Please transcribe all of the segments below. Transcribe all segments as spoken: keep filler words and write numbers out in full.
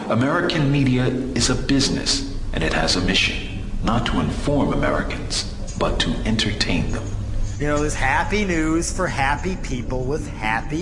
American media is a business, and it has a mission, not to inform Americans, but to entertain them. You know, there's happy news for happy people with happy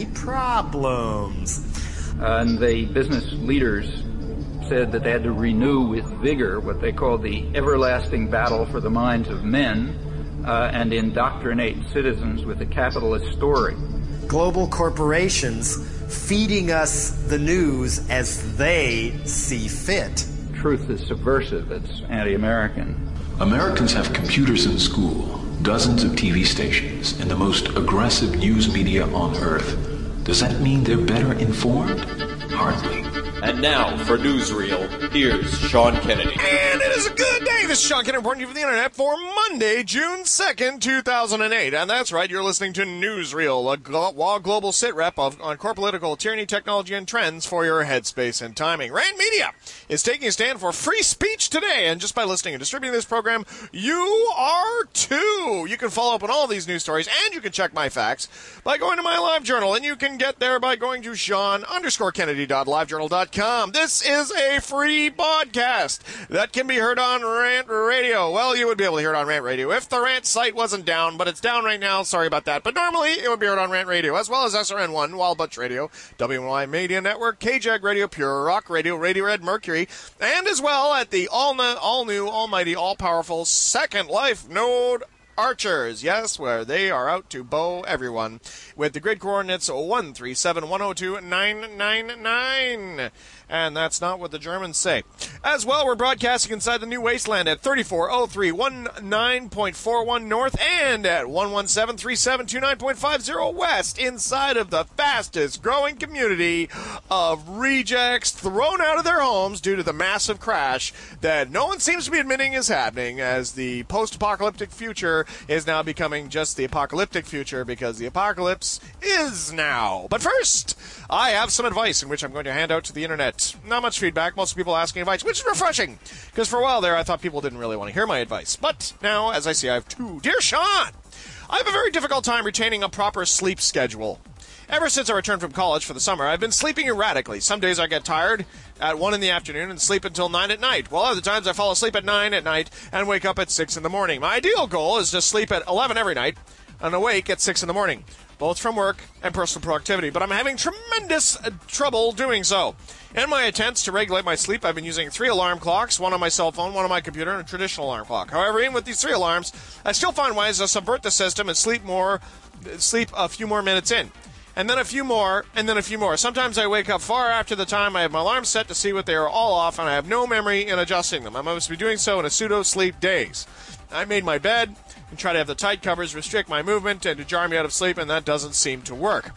problems. Uh, and the business leaders said that they had to renew with vigor what they called the everlasting battle for the minds of men uh, and indoctrinate citizens with the capitalist story. Global corporations feeding us the news as they see fit. Truth is subversive. It's anti-American. Americans have computers in school, dozens of T V stations, and the most aggressive news media on Earth. Does that mean they're better informed? Hardly. And now, for Newsreel, here's Sean Kennedy. And it is a good day. This is Sean Kennedy reporting to you from the internet for Monday, June second, two thousand eight. And that's right, you're listening to Newsreel, a glo- global sit-rep of, on core political tyranny, technology, and trends for your headspace and timing. Rand Media is taking a stand for free speech today. And just by listening and distributing this program, you are too. You can follow up on all of these news stories, and you can check my facts by going to my live journal. And you can get there by going to Sean underscore Kennedy dot live journal dot com. This is a free podcast that can be heard on Rant Radio. Well, you would be able to hear it on Rant Radio if the Rant site wasn't down, but it's down right now. Sorry about that. But normally it would be heard on Rant Radio, as well as S R N one, Wild Bunch Radio, W N Y Media Network, K J A G Radio, Pure Rock Radio, Radio Red Mercury, and as well at the all, all new, almighty, all-powerful Second Life Node Archers, yes, where they are out to bow everyone with the grid coordinates one three seven one zero two nine nine nine. And that's not what the Germans say. As well, we're broadcasting inside the New Wasteland at thirty-four oh three nineteen point four one north and at one one seven three seven two nine point five zero west, inside of the fastest growing community of rejects thrown out of their homes due to the massive crash that no one seems to be admitting is happening, as the post-apocalyptic future is now becoming just the apocalyptic future because the apocalypse is now. But first, I have some advice in which I'm going to hand out to the internet. Not much feedback, most people asking advice, which is refreshing, because for a while there I thought people didn't really want to hear my advice. But now, as I see, I have two. Dear Sean, I have a very difficult time retaining a proper sleep schedule. Ever since I returned from college for the summer, I've been sleeping erratically. Some days I get tired at one in the afternoon and sleep until nine at night, while other times I fall asleep at nine at night and wake up at six in the morning. My ideal goal is to sleep at eleven every night and awake at six in the morning, both from work and personal productivity, but I'm having tremendous uh, trouble doing so. In my attempts to regulate my sleep, I've been using three alarm clocks, one on my cell phone, one on my computer, and a traditional alarm clock. However, even with these three alarms, I still find ways to subvert the system and sleep more, sleep a few more minutes in. And then a few more, and then a few more. Sometimes I wake up far after the time I have my alarm set to see what they are all off, and I have no memory in adjusting them. I must be doing so in a pseudo-sleep daze. I made my bed and try to have the tight covers restrict my movement and to jar me out of sleep, and that doesn't seem to work.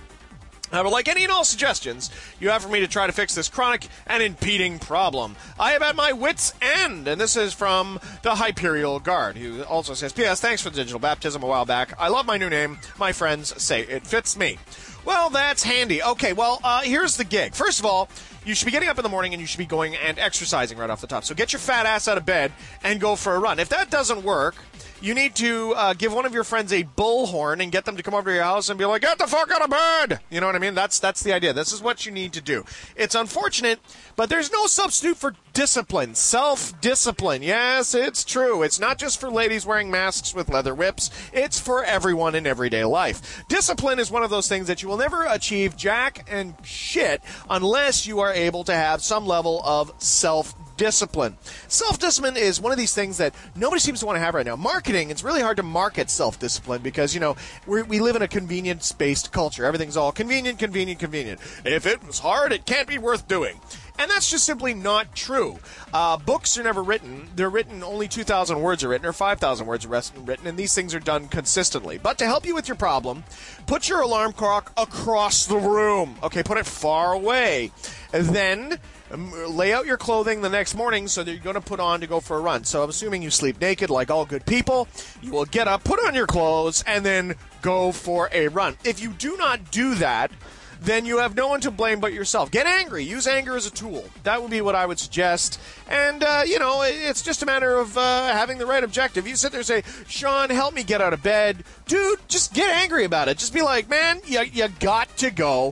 I would like any and all suggestions you have for me to try to fix this chronic and impeding problem. I am at my wit's end, and this is from the Hyperial Guard, who also says, P S. Thanks for the digital baptism a while back. I love my new name. My friends say it fits me. Well, that's handy. Okay, well, uh, here's the gig. First of all, you should be getting up in the morning and you should be going and exercising right off the top. So get your fat ass out of bed and go for a run. If that doesn't work, you need to uh, give one of your friends a bullhorn and get them to come over to your house and be like, get the fuck out of bed! You know what I mean? That's that's the idea. This is what you need to do. It's unfortunate, but there's no substitute for discipline. Self-discipline. Yes, it's true. It's not just for ladies wearing masks with leather whips. It's for everyone in everyday life. Discipline is one of those things that you will never achieve jack and shit unless you are able to have some level of self-discipline. Discipline. Self-discipline is one of these things that nobody seems to want to have right now. Marketing, it's really hard to market self-discipline because, you know, we're, we live in a convenience-based culture. Everything's all convenient, convenient, convenient. If it was hard, it can't be worth doing. And that's just simply not true. Uh, books are never written. They're written, only two thousand words are written, or five thousand words are written, and these things are done consistently. But to help you with your problem, put your alarm clock across the room. Okay, put it far away. And then um, lay out your clothing the next morning so that you're going to put on to go for a run. So I'm assuming you sleep naked like all good people. You will get up, put on your clothes, and then go for a run. If you do not do that, then you have no one to blame but yourself. Get angry. Use anger as a tool. That would be what I would suggest. And, uh, you know, it's just a matter of uh, having the right objective. You sit there and say, Sean, help me get out of bed. Dude, just get angry about it. Just be like, man, you, you got to go.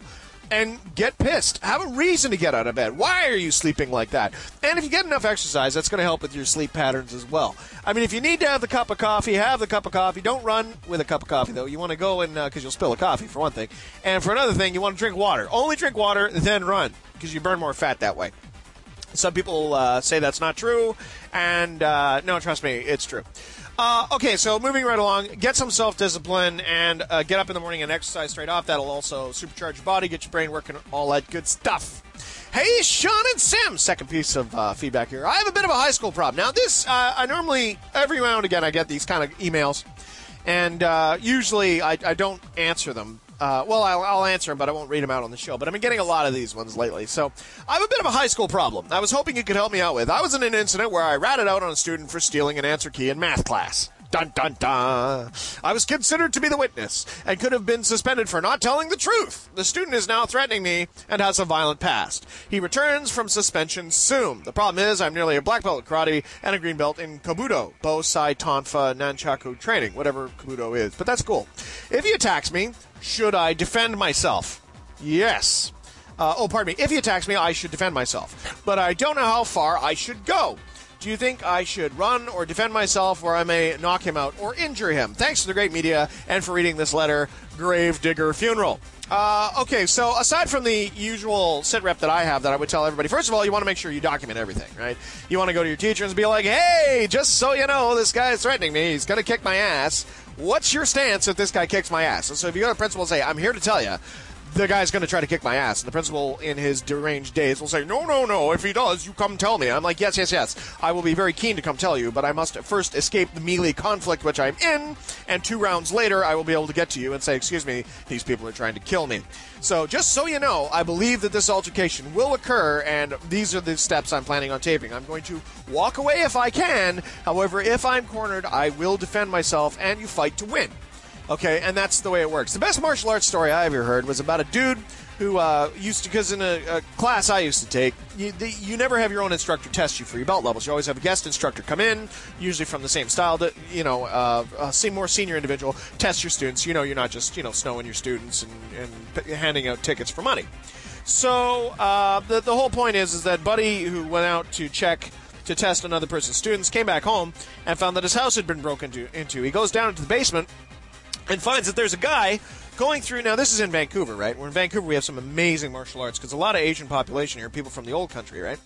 and get pissed. Have a reason to get out of bed. Why are you sleeping like that? And if you get enough exercise, that's going to help with your sleep patterns as well. I mean, if you need to have the cup of coffee, have the cup of coffee. Don't run with a cup of coffee, though. You want to go and, because uh, you'll spill a coffee, for one thing. And for another thing, you want to drink water. Only drink water, then run, because you burn more fat that way. Some people uh, say that's not true, and uh, no, trust me, it's true. Uh, okay, so moving right along, get some self-discipline and uh, get up in the morning and exercise straight off. That'll also supercharge your body, get your brain working, all that good stuff. Hey, Sean and Sim, second piece of uh, feedback here. I have a bit of a high school problem. Now, this, uh, I normally, every now and again, I get these kind of emails, and uh, usually I, I don't answer them. Uh, well, I'll, I'll answer them, but I won't read them out on the show. But I've been getting a lot of these ones lately. So I have a bit of a high school problem I was hoping you could help me out with. I was in an incident where I ratted out on a student for stealing an answer key in math class. Dun, dun, dun. I was considered to be the witness and could have been suspended for not telling the truth. The student is now threatening me and has a violent past. He returns from suspension soon. The problem is I'm nearly a black belt in karate and a green belt in Kobudo, Bo Sai Tonfa Nunchaku training, whatever Kobudo is. But that's cool. If he attacks me, should I defend myself? Yes. Uh, oh, pardon me. If he attacks me, I should defend myself. But I don't know how far I should go. Do you think I should run or defend myself, or I may knock him out or injure him? Thanks to the great media and for reading this letter, Gravedigger Funeral. Uh, okay, so aside from the usual sit rep that I have that I would tell everybody, first of all, you want to make sure you document everything, right? You want to go to your teacher and be like, hey, just so you know, this guy is threatening me. He's going to kick my ass. What's your stance if this guy kicks my ass? And so if you go to the principal and say, I'm here to tell you, the guy's going to try to kick my ass. And the principal, in his deranged days, will say, no, no, no, if he does, you come tell me. I'm like, yes, yes, yes. I will be very keen to come tell you, but I must first escape the melee conflict which I'm in, and two rounds later, I will be able to get to you and say, excuse me, these people are trying to kill me. So just so you know, I believe that this altercation will occur, and these are the steps I'm planning on taking. I'm going to walk away if I can. However, if I'm cornered, I will defend myself, and you fight to win. Okay, and that's the way it works. The best martial arts story I ever heard was about a dude who uh, used to, because in a, a class I used to take, you, the, you never have your own instructor test you for your belt levels. You always have a guest instructor come in, usually from the same style, that, you know, uh, a more senior individual, test your students. You know, you're not just, you know, snowing your students and, and handing out tickets for money. So uh, the, the whole point is, is that Buddy, who went out to check to test another person's students, came back home and found that his house had been broken into. into. He goes down into the basement and finds that there's a guy going through. Now, this is in Vancouver, right? We're in Vancouver. We have some amazing martial arts because a lot of Asian population here, people from the old country, right?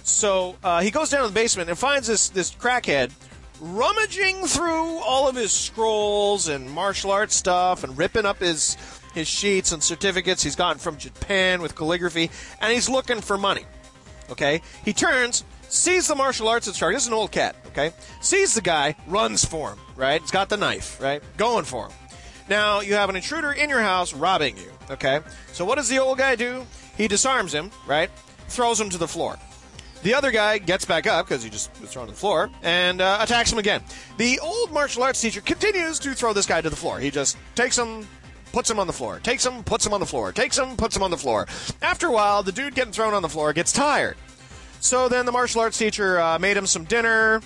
So uh, he goes down to the basement and finds this, this crackhead rummaging through all of his scrolls and martial arts stuff and ripping up his, his sheets and certificates he's gotten from Japan with calligraphy, and he's looking for money, okay? He turns, sees the martial arts instructor. This is an old cat, okay? Sees the guy, runs for him, right? He's got the knife, right? Going for him. Now, you have an intruder in your house robbing you, okay? So what does the old guy do? He disarms him, right? Throws him to the floor. The other guy gets back up, because he just was thrown to the floor, and uh, attacks him again. The old martial arts teacher continues to throw this guy to the floor. He just takes him, puts him on the floor. Takes him, puts him on the floor. Takes him, puts him on the floor. After a while, the dude getting thrown on the floor gets tired. So then the martial arts teacher uh, made him some dinner,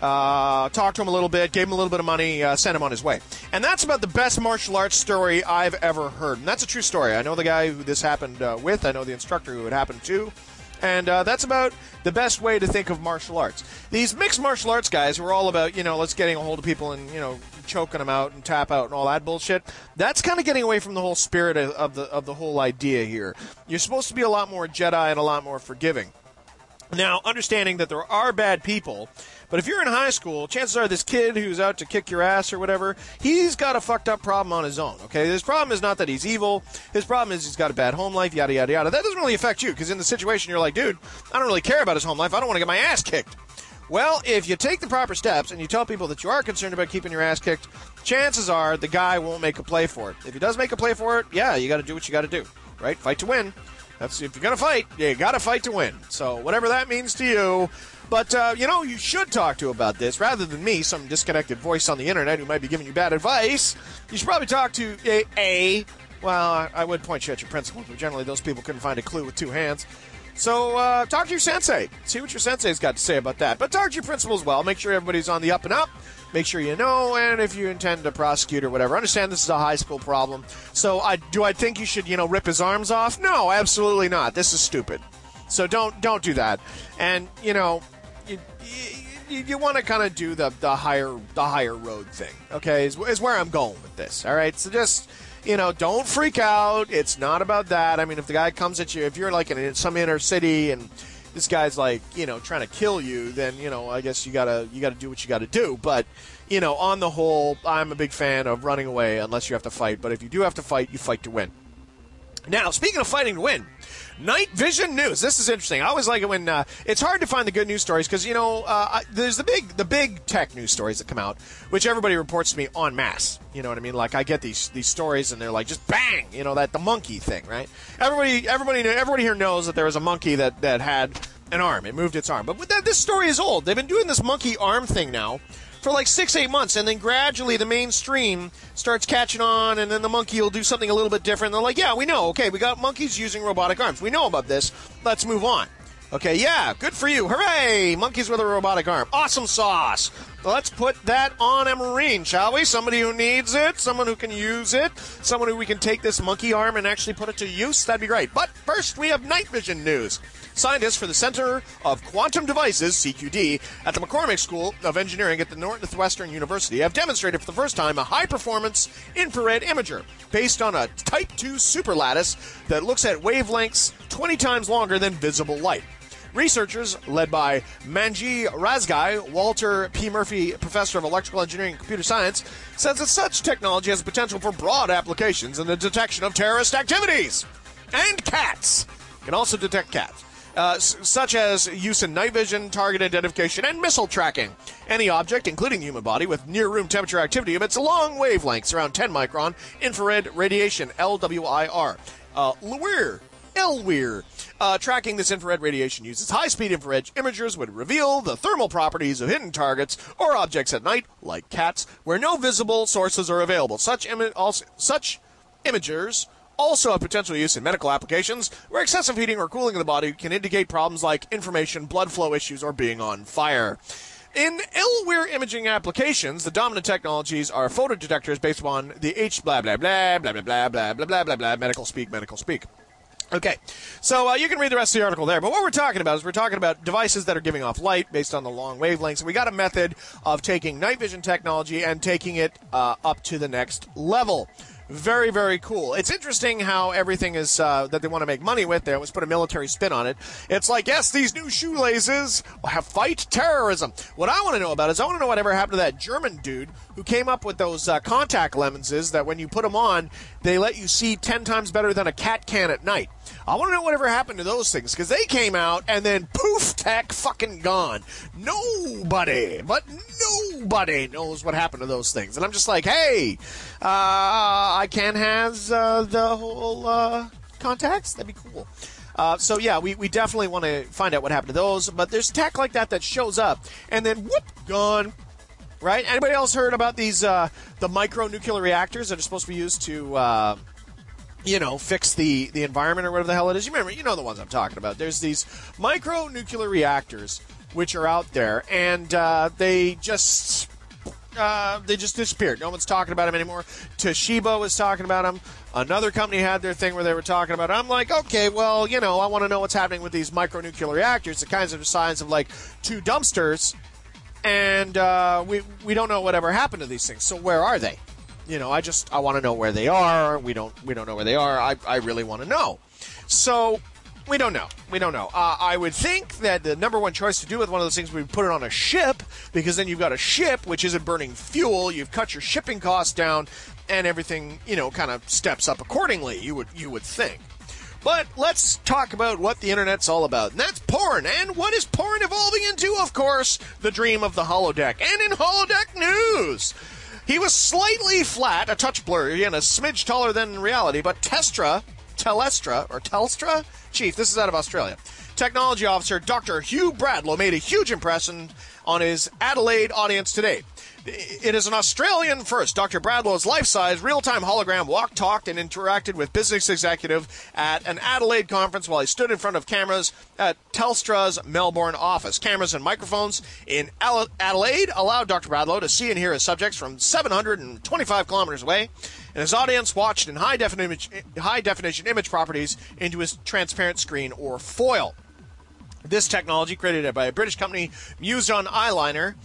Uh, talked to him a little bit, gave him a little bit of money, uh, sent him on his way. And that's about the best martial arts story I've ever heard. And that's a true story. I know the guy who this happened uh, with. I know the instructor who it happened to. And uh, that's about the best way to think of martial arts. These mixed martial arts guys who are all about, you know, let's getting a hold of people and, you know, choking them out and tap out and all that bullshit. That's kind of getting away from the whole spirit of, of the of the whole idea here. You're supposed to be a lot more Jedi and a lot more forgiving. Now, understanding that there are bad people, but if you're in high school, chances are this kid who's out to kick your ass or whatever, he's got a fucked up problem on his own, okay? His problem is not that he's evil. His problem is he's got a bad home life, yada, yada, yada. That doesn't really affect you, because in the situation, you're like, dude, I don't really care about his home life. I don't want to get my ass kicked. Well, if you take the proper steps and you tell people that you are concerned about keeping your ass kicked, chances are the guy won't make a play for it. If he does make a play for it, yeah, you got to do what you got to do, right? Fight to win. That's if you're going to fight, you got to fight to win. So whatever that means to you. But, uh, you know, you should talk to about this rather than me, some disconnected voice on the internet who might be giving you bad advice. You should probably talk to a, a well, I would point you at your principal, but generally those people couldn't find a clue with two hands. So uh, talk to your sensei. See what your sensei's got to say about that. But talk to your principal as well. Make sure everybody's on the up and up. Make sure you know, and if you intend to prosecute or whatever, understand this is a high school problem. So I do I think you should, you know, rip his arms off? No, absolutely not. This is stupid. So don't don't do that. And, you know, you, you, you want to kind of do the, the higher the higher road thing, okay, is, is where I'm going with this, all right? So just, you know, don't freak out. It's not about that. I mean, if the guy comes at you, if you're like in some inner city and this guy's like, you know, trying to kill you, then, you know, I guess you gotta you gotta do what you gotta do. But, you know, on the whole, I'm a big fan of running away unless you have to fight. But if you do have to fight, you fight to win. Now, speaking of fighting to win, night vision news. This is interesting. I always like it when uh, it's hard to find the good news stories because, you know, uh, I, there's the big the big tech news stories that come out, which everybody reports to me en masse. You know what I mean? Like I get these these stories and they're like just bang, you know, that the monkey thing, right? Everybody everybody everybody here knows that there was a monkey that that had an arm. It moved its arm. But that, this story is old. They've been doing this monkey arm thing now for like six, eight months, and then gradually the mainstream starts catching on, and then the monkey will do something a little bit different. They're like, yeah, we know. Okay, we got monkeys using robotic arms. We know about this. Let's move on. Okay, yeah, good for you. Hooray! Monkeys with a robotic arm. Awesome sauce. Let's put that on a Marine, shall we? Somebody who needs it, someone who can use it, someone who we can take this monkey arm and actually put it to use. That'd be great. But first, we have night vision news. Scientists for the Center of Quantum Devices, C Q D, at the McCormick School of Engineering at the Northwestern University have demonstrated for the first time a high-performance infrared imager based on a Type two superlattice that looks at wavelengths twenty times longer than visible light. Researchers, led by Manji Razgai, Walter P. Murphy Professor of Electrical Engineering and Computer Science, says that such technology has potential for broad applications in the detection of terrorist activities. And cats. Can also detect cats. Uh, s- such as use in night vision, target identification, and missile tracking. Any object, including the human body, with near-room temperature activity emits long wavelengths, around ten micron, infrared radiation, L W I R. Uh, L W I R. L W I R. Uh, tracking this infrared radiation uses high-speed infrared imagers would reveal the thermal properties of hidden targets or objects at night, like cats, where no visible sources are available. Such, imi- also, such imagers also have potential use in medical applications where excessive heating or cooling of the body can indicate problems like inflammation, blood flow issues, or being on fire. In L W I R imaging applications, the dominant technologies are photodetectors based upon the H blah blah blah blah blah blah blah blah blah blah blah medical speak medical speak. Okay, so uh, you can read the rest of the article there. But what we're talking about is we're talking about devices that are giving off light based on the long wavelengths. And we got a method of taking night vision technology and taking it uh, up to the next level. Very, very cool. It's interesting how everything is uh, that they want to make money with. They always put a military spin on it. It's like, yes, these new shoelaces have fight terrorism. What I want to know about is I want to know whatever happened to that German dude who came up with those uh, contact lenses that when you put them on, they let you see ten times better than a cat can at night. I want to know whatever happened to those things, because they came out and then poof, tech fucking gone. Nobody, but nobody knows what happened to those things. And I'm just like, hey, uh, I can has uh, the whole uh, contacts. That'd be cool. Uh, so yeah, we, we definitely want to find out what happened to those. But there's tech like that that shows up and then whoop, gone. Right? Anybody else heard about these uh, the micro-nuclear reactors that are supposed to be used to uh, you know, fix the, the environment or whatever the hell it is? You remember, you know the ones I'm talking about. There's these micro-nuclear reactors which are out there, and uh, they just uh, they just disappeared. No one's talking about them anymore. Toshiba was talking about them. Another company had their thing where they were talking about it. I'm like, okay, well, you know, I want to know what's happening with these micro-nuclear reactors, the kinds of the size of like two dumpsters, and uh, we we don't know whatever happened to these things. So where are they? You know, I just I want to know where they are. We don't we don't know where they are. I I really want to know. So we don't know. We don't know. Uh, I would think that the number one choice to do with one of those things would be put it on a ship, because then you've got a ship which isn't burning fuel. You've cut your shipping costs down, and everything, you know, kind of steps up accordingly. You would you would think. But let's talk about what the internet's all about, and that's porn. And what is porn evolving into? Of course, the dream of the holodeck. And in holodeck news, he was slightly flat, a touch blurry, and a smidge taller than in reality, but Testra, Telestra, or Telstra? Chief, this is out of Australia. Technology officer Doctor Hugh Bradlow made a huge impression on his Adelaide audience today. It is an Australian first. Doctor Bradlow's life-size, real-time hologram walked, talked, and interacted with business executive at an Adelaide conference while he stood in front of cameras at Telstra's Melbourne office. Cameras and microphones in Adelaide allowed Doctor Bradlow to see and hear his subjects from seven hundred twenty-five kilometers away, and his audience watched in high-definition high-definition image properties into his transparent screen or foil. This technology, created by a British company, Musion Eyeliner,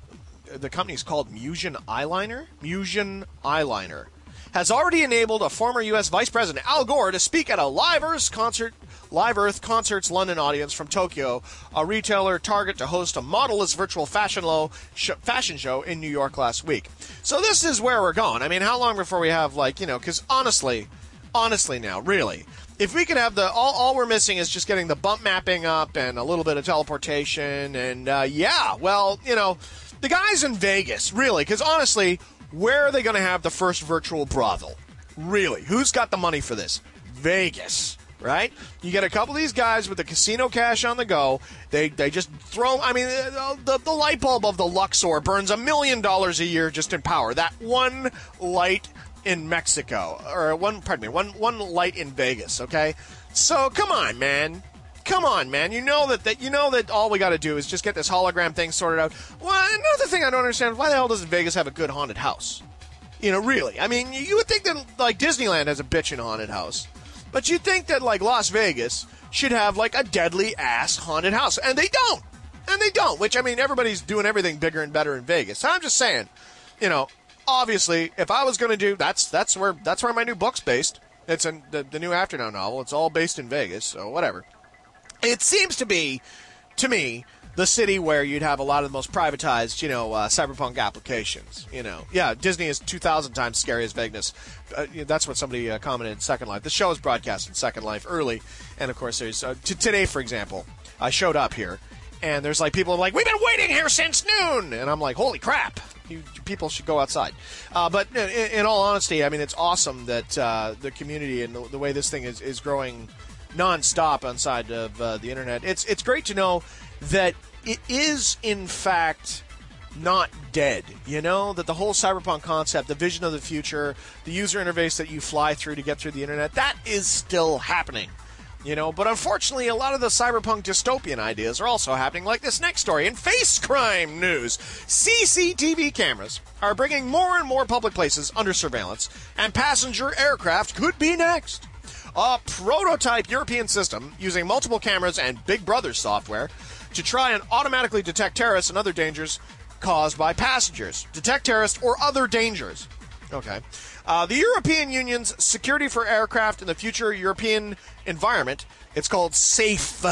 the company is called Musion Eyeliner? Musion Eyeliner. Has already enabled a former U S Vice President Al Gore to speak at a Live Earth concert, Live Earth Concerts London audience from Tokyo, a retailer Target to host a modelless virtual fashion, low, sh- fashion show in New York last week. So this is where we're going. I mean, how long before we have, like, you know, because honestly, honestly now, really, if we could have the, all, all we're missing is just getting the bump mapping up and a little bit of teleportation, and uh, yeah, well, you know, the guys in Vegas, really, because honestly, where are they going to have the first virtual brothel? Really, who's got the money for this? Vegas, right? You get a couple of these guys with the casino cash on the go. They they just throw. I mean, the, the, the light bulb of the Luxor burns a million dollars a year just in power. That one light in Mexico, or one, pardon me, one one light in Vegas. Okay, so come on, man. Come on, man. You know that, that you know that all we got to do is just get this hologram thing sorted out. Well, another thing I don't understand, why the hell doesn't Vegas have a good haunted house? You know, really. I mean, you would think that, like, Disneyland has a bitchin' haunted house. But you'd think that, like, Las Vegas should have, like, a deadly-ass haunted house. And they don't. And they don't. Which, I mean, everybody's doing everything bigger and better in Vegas. So I'm just saying, you know, obviously, if I was going to do, that's that's where that's where my new book's based. It's in the, the new Afternoon novel. It's all based in Vegas, so whatever. It seems to be, to me, the city where you'd have a lot of the most privatized, you know, uh, cyberpunk applications. You know, yeah, Disney is two thousand times scary as Vegas. Uh, that's what somebody uh, commented in Second Life. The show is broadcast in Second Life early, and of course, there's uh, t- today, for example, I showed up here, and there's like people like, we've been waiting here since noon, and I'm like, holy crap, you people should go outside. Uh, but in, in all honesty, I mean, it's awesome that uh, the community and the, the way this thing is is growing non-stop on side of uh, the internet. It's it's great to know that it is, in fact, not dead. You know, that the whole cyberpunk concept, the vision of the future, the user interface that you fly through to get through the internet, that is still happening. You know, but unfortunately, a lot of the cyberpunk dystopian ideas are also happening, like this next story. In face crime news, C C T V cameras are bringing more and more public places under surveillance, and passenger aircraft could be next. A prototype European system using multiple cameras and Big Brother software to try and automatically detect terrorists and other dangers caused by passengers. Detect terrorists or other dangers. Okay. Uh, the European Union's Security for Aircraft in the Future European Environment, it's called SAFE,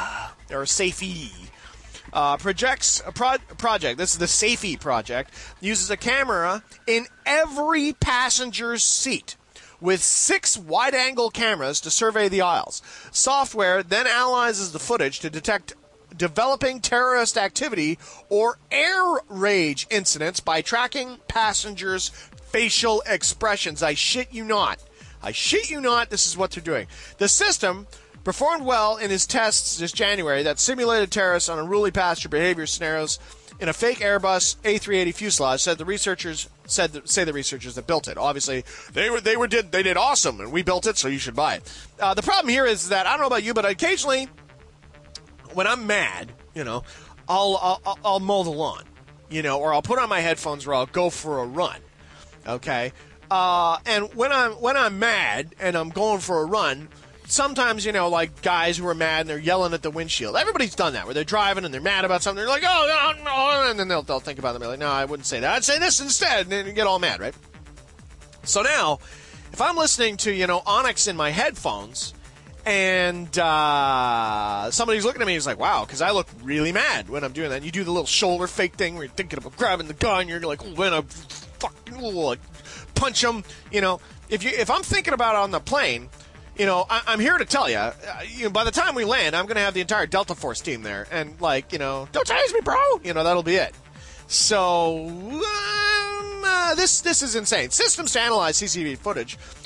or SAFE, uh, projects a pro- project, this is the SAFE project, uses a camera in every passenger's seat, with six wide-angle cameras to survey the aisles. Software then analyzes the footage to detect developing terrorist activity or air rage incidents by tracking passengers' facial expressions. I shit you not. I shit you not, this is what they're doing. The system performed well in his tests this January that simulated terrorists on unruly passenger behavior scenarios in a fake Airbus A three eighty fuselage, said the researchers said the, say the researchers that built it. Obviously, they were they were did they did awesome, and we built it, so you should buy it. Uh, the problem here is that I don't know about you, but occasionally, when I'm mad, you know, I'll I'll, I'll mow the lawn, you know, or I'll put on my headphones, or I'll go for a run. Okay, uh, and when I'm when I'm mad and I'm going for a run. Sometimes, you know, like guys who are mad and they're yelling at the windshield. Everybody's done that, where they're driving and they're mad about something. They're like, oh, no, no, and then they'll, they'll think about it and be like, no, I wouldn't say that. I'd say this instead, and then you get all mad, right? So now, if I'm listening to, you know, Onyx in my headphones and uh, somebody's looking at me, he's like, wow, because I look really mad when I'm doing that. And you do the little shoulder fake thing where you're thinking about grabbing the gun, you're like, when I fucking like, punch them, you know. If you if I'm thinking about it on the plane, you know, I, I'm here to tell you, uh, you know, by the time we land, I'm going to have the entire Delta Force team there. And, like, you know, don't tase me, bro. You know, that'll be it. So, um, uh, this this is insane. Systems to analyze C C T V footage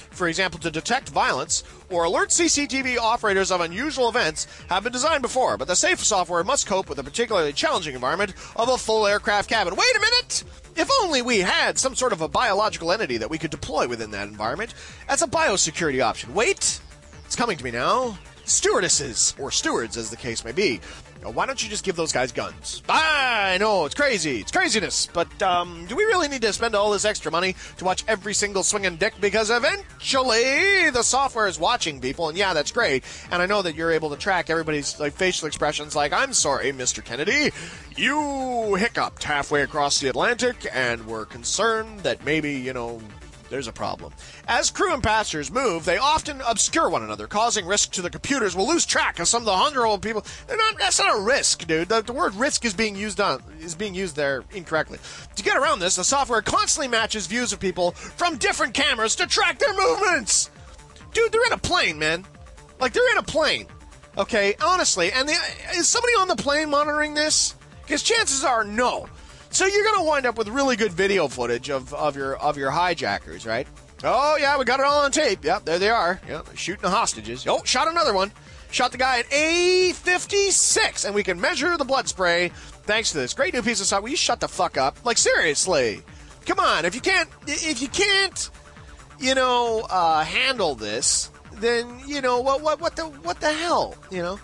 for example, to detect violence or alert C C T V operators of unusual events, have been designed before, but the safe software must cope with the particularly challenging environment of a full aircraft cabin. Wait a minute! If only we had some sort of a biological entity that we could deploy within that environment as a biosecurity option. Wait! It's coming to me now. Stewardesses, or stewards as the case may be. Now, why don't you just give those guys guns? I know, it's crazy. It's craziness. But um, do we really need to spend all this extra money to watch every single swinging dick? Because eventually the software is watching people, and yeah, that's great. And I know that you're able to track everybody's like facial expressions like, I'm sorry, Mister Kennedy, you hiccuped halfway across the Atlantic, and we're concerned that maybe, you know, there's a problem. As crew and passengers move, they often obscure one another, causing risk to the computers. We'll lose track of some of the hundred-year-old people. They're not, that's not a risk, dude. The, the word risk is being used on is being used there incorrectly. To get around this, the software constantly matches views of people from different cameras to track their movements. Dude, they're in a plane, man. Like, they're in a plane. Okay, honestly. And the, is somebody on the plane monitoring this? Because chances are no. So you're going to wind up with really good video footage of, of your of your hijackers, right? Oh, yeah, we got it all on tape. Yep, there they are. Yep, shooting the hostages. Oh, shot another one. Shot the guy at A fifty-six, and we can measure the blood spray thanks to this great new piece of software. Will you shut the fuck up? Like, seriously. Come on, if you can't, if you can't, you know, uh, handle this, then, you know, what, what, what the, what the hell, you know?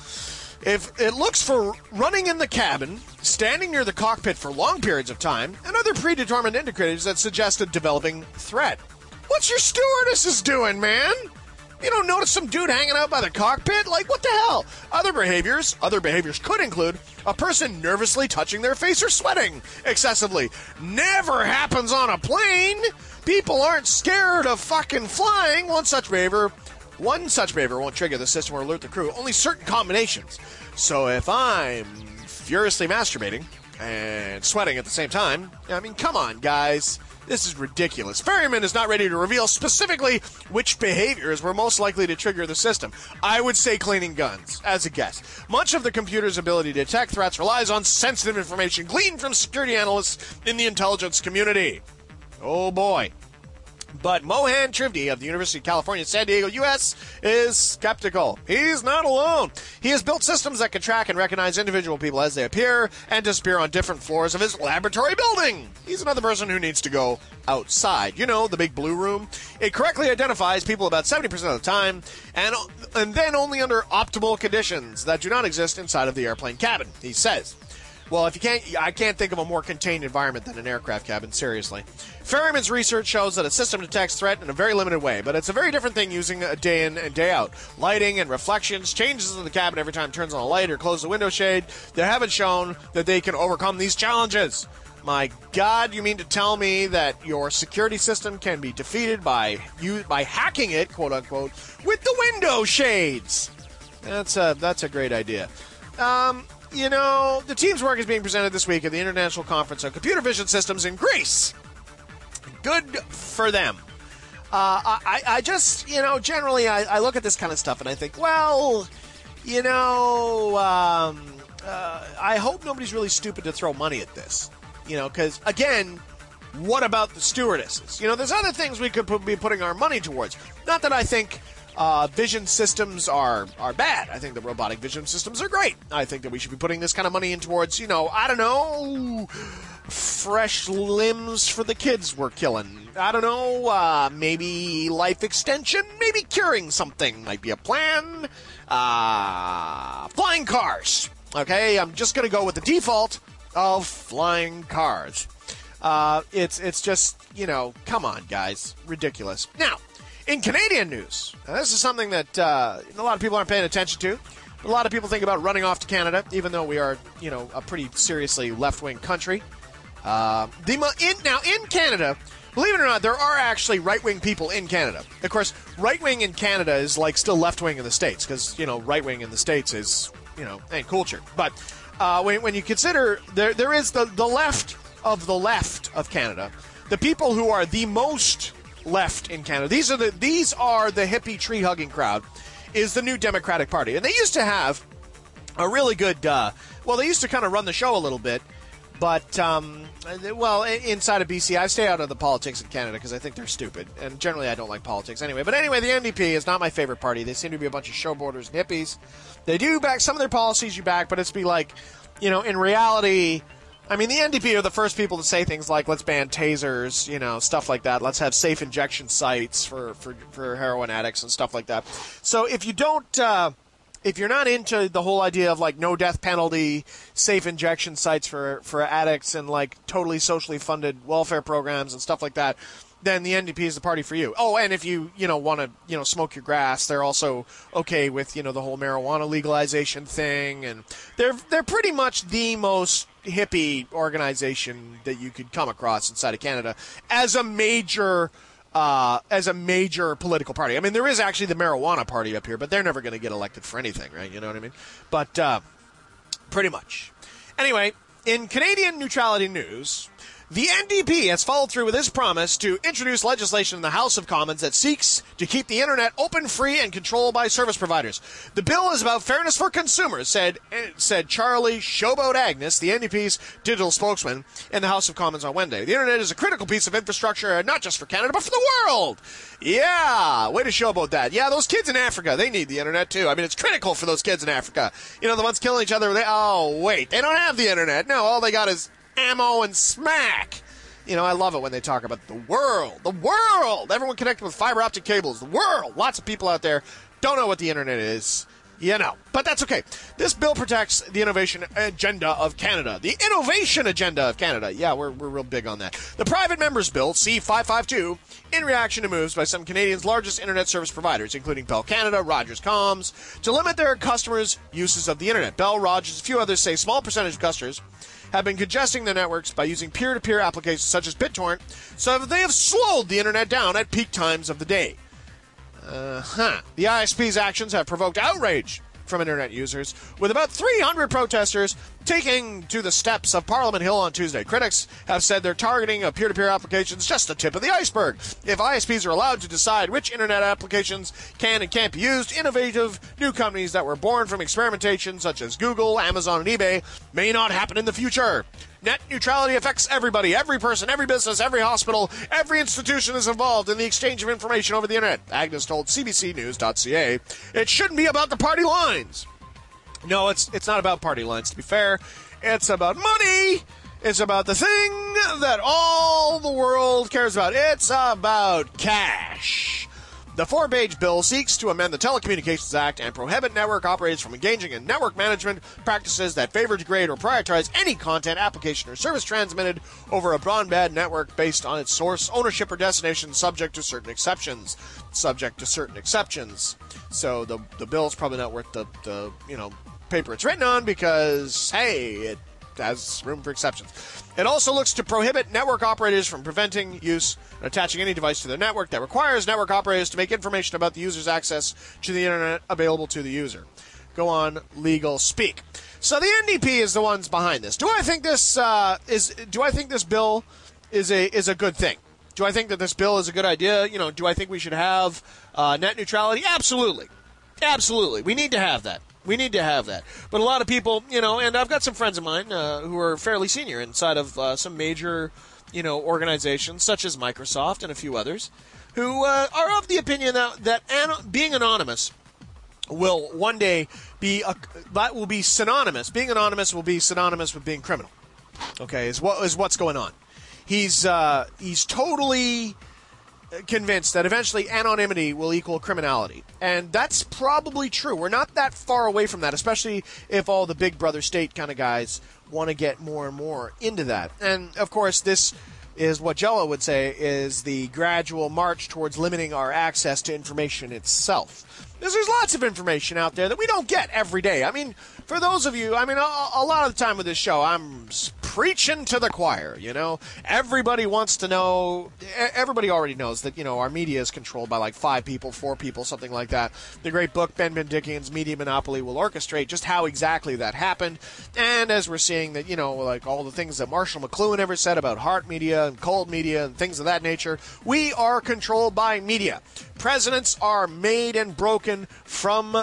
If it looks for running in the cabin, standing near the cockpit for long periods of time, and other predetermined indicators that suggest a developing threat. What's your stewardesses doing, man? You don't notice some dude hanging out by the cockpit? Like, what the hell? Other behaviors, other behaviors could include a person nervously touching their face or sweating excessively. Never happens on a plane. People aren't scared of fucking flying. One such behavior... One such behavior won't trigger the system or alert the crew, only certain combinations. So if I'm furiously masturbating and sweating at the same time, I mean, come on, guys. This is ridiculous. Ferryman is not ready to reveal specifically which behaviors were most likely to trigger the system. I would say cleaning guns, as a guess. Much of the computer's ability to detect threats relies on sensitive information gleaned from security analysts in the intelligence community. Oh, boy. But Mohan Trivedi of the University of California, San Diego, U S is skeptical. He's not alone. He has built systems that can track and recognize individual people as they appear and disappear on different floors of his laboratory building. He's another person who needs to go outside. You know, the big blue room. It correctly identifies people about seventy percent of the time, and, and then only under optimal conditions that do not exist inside of the airplane cabin, he says. Well, if you can't, I can't think of a more contained environment than an aircraft cabin, seriously. Ferryman's research shows that a system detects threat in a very limited way, but it's a very different thing using a day in and day out. Lighting and reflections, changes in the cabin every time it turns on a light or closes a window shade, they haven't shown that they can overcome these challenges. My God, you mean to tell me that your security system can be defeated by you by hacking it, quote unquote, with the window shades? That's a, that's a great idea. Um... You know, the team's work is being presented this week at the International Conference on Computer Vision Systems in Greece. Good for them. Uh, I, I just, you know, generally I, I look at this kind of stuff and I think, well, you know, um, uh, I hope nobody's really stupid to throw money at this. You know, because, again, what about the stewardesses? You know, there's other things we could put, be putting our money towards. Not that I think... Uh, vision systems are, are bad. I think the robotic vision systems are great. I think that we should be putting this kind of money in towards, you know, I don't know, fresh limbs for the kids we're killing. I don't know, uh, maybe life extension, maybe curing something might be a plan. Uh, flying cars. Okay, I'm just going to go with the default of flying cars. Uh, it's, it's just, you know, come on, guys. Ridiculous. Now, in Canadian news, now this is something that uh, a lot of people aren't paying attention to. A lot of people think about running off to Canada, even though we are, you know, a pretty seriously left-wing country. Uh, the in, now, in Canada, believe it or not, there are actually right-wing people in Canada. Of course, right-wing in Canada is like still left-wing in the States, because, you know, right-wing in the States is, you know, ain't culture. But uh, when, when you consider, there there is the, the left of the left of Canada, the people who are the most left in Canada. These are the these are the hippie tree hugging crowd. Is the New Democratic Party, and they used to have a really good. Uh, well, they used to kind of run the show a little bit But, um, well, inside of B C, I stay out of the politics in Canada because I think they're stupid. And generally, I don't like politics anyway. But anyway, the N D P is not my favorite party. They seem to be a bunch of showboaters and hippies. They do back some of their policies you back, but it's be like, you know, in reality, I mean, the N D P are the first people to say things like, let's ban tasers, you know, stuff like that. Let's have safe injection sites for, for, for heroin addicts and stuff like that. So if you don't... Uh, If you're not into the whole idea of, like, no death penalty, safe injection sites for, for addicts and, like, totally socially funded welfare programs and stuff like that, then the N D P is the party for you. Oh, and if you, you know, want to, you know, smoke your grass, they're also okay with, you know, the whole marijuana legalization thing. And they're, they're pretty much the most hippie organization that you could come across inside of Canada as a major... Uh, as a major political party. I mean, there is actually the marijuana party up here, but they're never going to get elected for anything, right? You know what I mean? But uh, pretty much. Anyway, in Canadian neutrality news, the N D P has followed through with its promise to introduce legislation in the House of Commons that seeks to keep the internet open, free, and controlled by service providers. The bill is about fairness for consumers, said said Charlie Showboat Agnes, the N D P's digital spokesman, in the House of Commons on Wednesday. The internet is a critical piece of infrastructure, not just for Canada, but for the world. Yeah, way to showboat that. Yeah, those kids in Africa, they need the internet too. I mean, it's critical for those kids in Africa. You know, the ones killing each other, they, oh, wait, they don't have the internet. No, all they got is ammo and smack. You know, I love it when they talk about the world. The world! Everyone connected with fiber optic cables. The world! Lots of people out there don't know what the internet is. You know. But that's okay. This bill protects the innovation agenda of Canada. The innovation agenda of Canada. Yeah, we're, we're real big on that. The Private Members Bill, C five fifty-two, in reaction to moves by some Canadians' largest internet service providers, including Bell Canada, Rogers Comms, to limit their customers' uses of the internet. Bell, Rogers, a few others say small percentage of customers have been congesting their networks by using peer-to-peer applications such as BitTorrent, so that they have slowed the internet down at peak times of the day. Uh-huh. The I S P's actions have provoked outrage from internet users, with about three hundred protesters taking to the steps of Parliament Hill on Tuesday. Critics have said their targeting of peer-to-peer applications is just the tip of the iceberg. If I S Ps are allowed to decide which internet applications can and can't be used, innovative new companies that were born from experimentation, such as Google, Amazon, and eBay, may not happen in the future. Net neutrality affects everybody, every person, every business, every hospital, every institution is involved in the exchange of information over the internet, Agnes told C B C News dot C A. It shouldn't be about the party lines. No, it's it's not about party lines, to be fair. It's about money. It's about the thing that all the world cares about. It's about cash. The four-page bill seeks to amend the Telecommunications Act and prohibit network operators from engaging in network management practices that favor, degrade, or prioritize any content, application, or service transmitted over a broadband network based on its source, ownership, or destination, subject to certain exceptions. Subject to certain exceptions. So the the bill's probably not worth the, the you know paper it's written on because, hey, it has room for exceptions. It also looks to prohibit network operators from preventing use and attaching any device to their network that requires network operators to make information about the user's access to the internet available to the user. Go on, legal speak. So the N D P is the ones behind this. Do I think this uh, is? Do I think this bill is a is a good thing? Do I think that this bill is a good idea? You know, do I think we should have uh, net neutrality? Absolutely, absolutely. We need to have that. We need to have that. But a lot of people, you know, and I've got some friends of mine uh, who are fairly senior inside of uh, some major, you know, organizations such as Microsoft and a few others, who uh, are of the opinion that, that an- being anonymous will one day be a, that will be synonymous. Being anonymous will be synonymous with being criminal. Okay, is what is what's going on. He's uh, he's totally convinced that eventually anonymity will equal criminality. And that's probably true. We're not that far away from that, especially if all the big brother state kind of guys want to get more and more into that. And, of course, this is what Jello would say is the gradual march towards limiting our access to information itself. Because there's lots of information out there that we don't get every day. I mean, for those of you, I mean, a, a lot of the time with this show, I'm preaching to the choir, you know. Everybody wants to know, everybody already knows that, you know, our media is controlled by like five people, four people, something like that. The great book, Ben Bendickens, Media Monopoly, will orchestrate just how exactly that happened. And as we're seeing that, you know, like all the things that Marshall McLuhan ever said about hard media and cold media and things of that nature, we are controlled by media. Presidents are made and broken from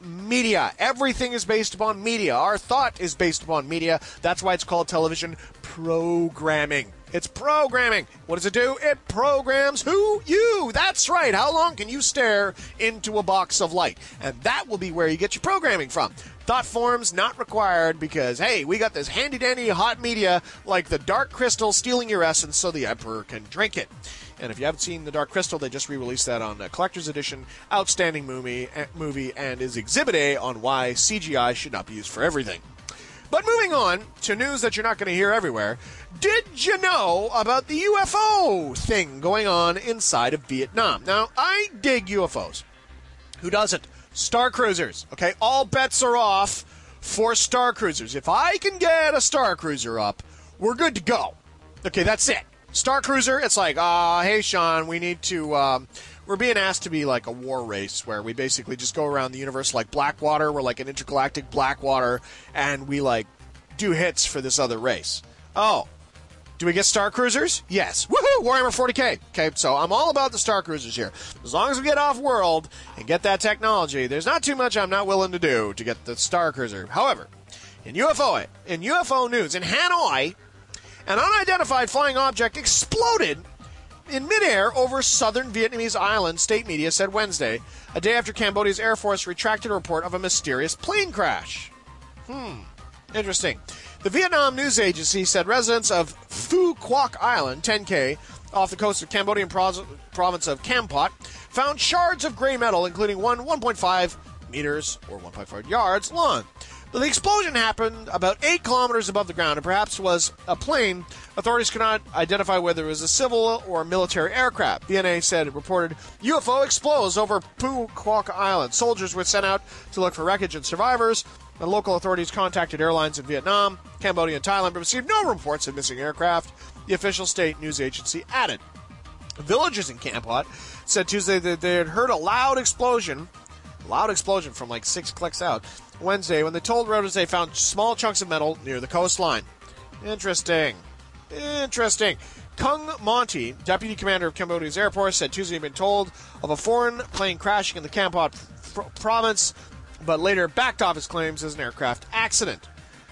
media. Everything is based upon media. Our thought is based upon media. That's why it's called television programming. It's programming. What does it do? It programs who? You. That's right. How long can you stare into a box of light? And that will be where you get your programming from. Thought forms not required because, hey, we got this handy-dandy hot media like the Dark Crystal stealing your essence so the Emperor can drink it. And if you haven't seen The Dark Crystal, they just re-released that on a collector's edition. Outstanding movie, movie and is Exhibit A on why C G I should not be used for everything. But moving on to news that you're not going to hear everywhere, did you know about the U F O thing going on inside of Vietnam? Now, I dig U F Os. Who doesn't? Star Cruisers. Okay, all bets are off for Star Cruisers. If I can get a Star Cruiser up, we're good to go. Okay, that's it. Star Cruiser, it's like, uh, hey, Sean, we need to, um, we're being asked to be like a war race where we basically just go around the universe like Blackwater. We're like an intergalactic Blackwater, and we, like, do hits for this other race. Oh, do we get Star Cruisers? Yes. Woohoo! Warhammer forty K. Okay, so I'm all about the Star Cruisers here. As long as we get off-world and get that technology, there's not too much I'm not willing to do to get the Star Cruiser. However, in U F O, in U F O news, in Hanoi, an unidentified flying object exploded in midair over southern Vietnamese island, state media said Wednesday, a day after Cambodia's Air Force retracted a report of a mysterious plane crash. Hmm, interesting. The Vietnam news agency said residents of Phu Quoc Island, ten K, off the coast of Cambodian pro- province of Kampot, found shards of gray metal, including one one point five meters, or one point five yards, long. But the explosion happened about eight kilometers above the ground and perhaps was a plane. Authorities could not identify whether it was a civil or military aircraft. V N A said it reported U F O explodes over Phu Quoc Island. Soldiers were sent out to look for wreckage and survivors. The local authorities contacted airlines in Vietnam, Cambodia, and Thailand, but received no reports of missing aircraft, the official state news agency added. Villagers in Kampot said Tuesday that they had heard a loud explosion, loud explosion from like six clicks out, Wednesday when they told reporters they found small chunks of metal near the coastline. Interesting. Interesting. Kung Monty, deputy commander of Cambodia's Air Force, said Tuesday he'd been told of a foreign plane crashing in the Kampot pr- province, but later backed off his claims as an aircraft accident.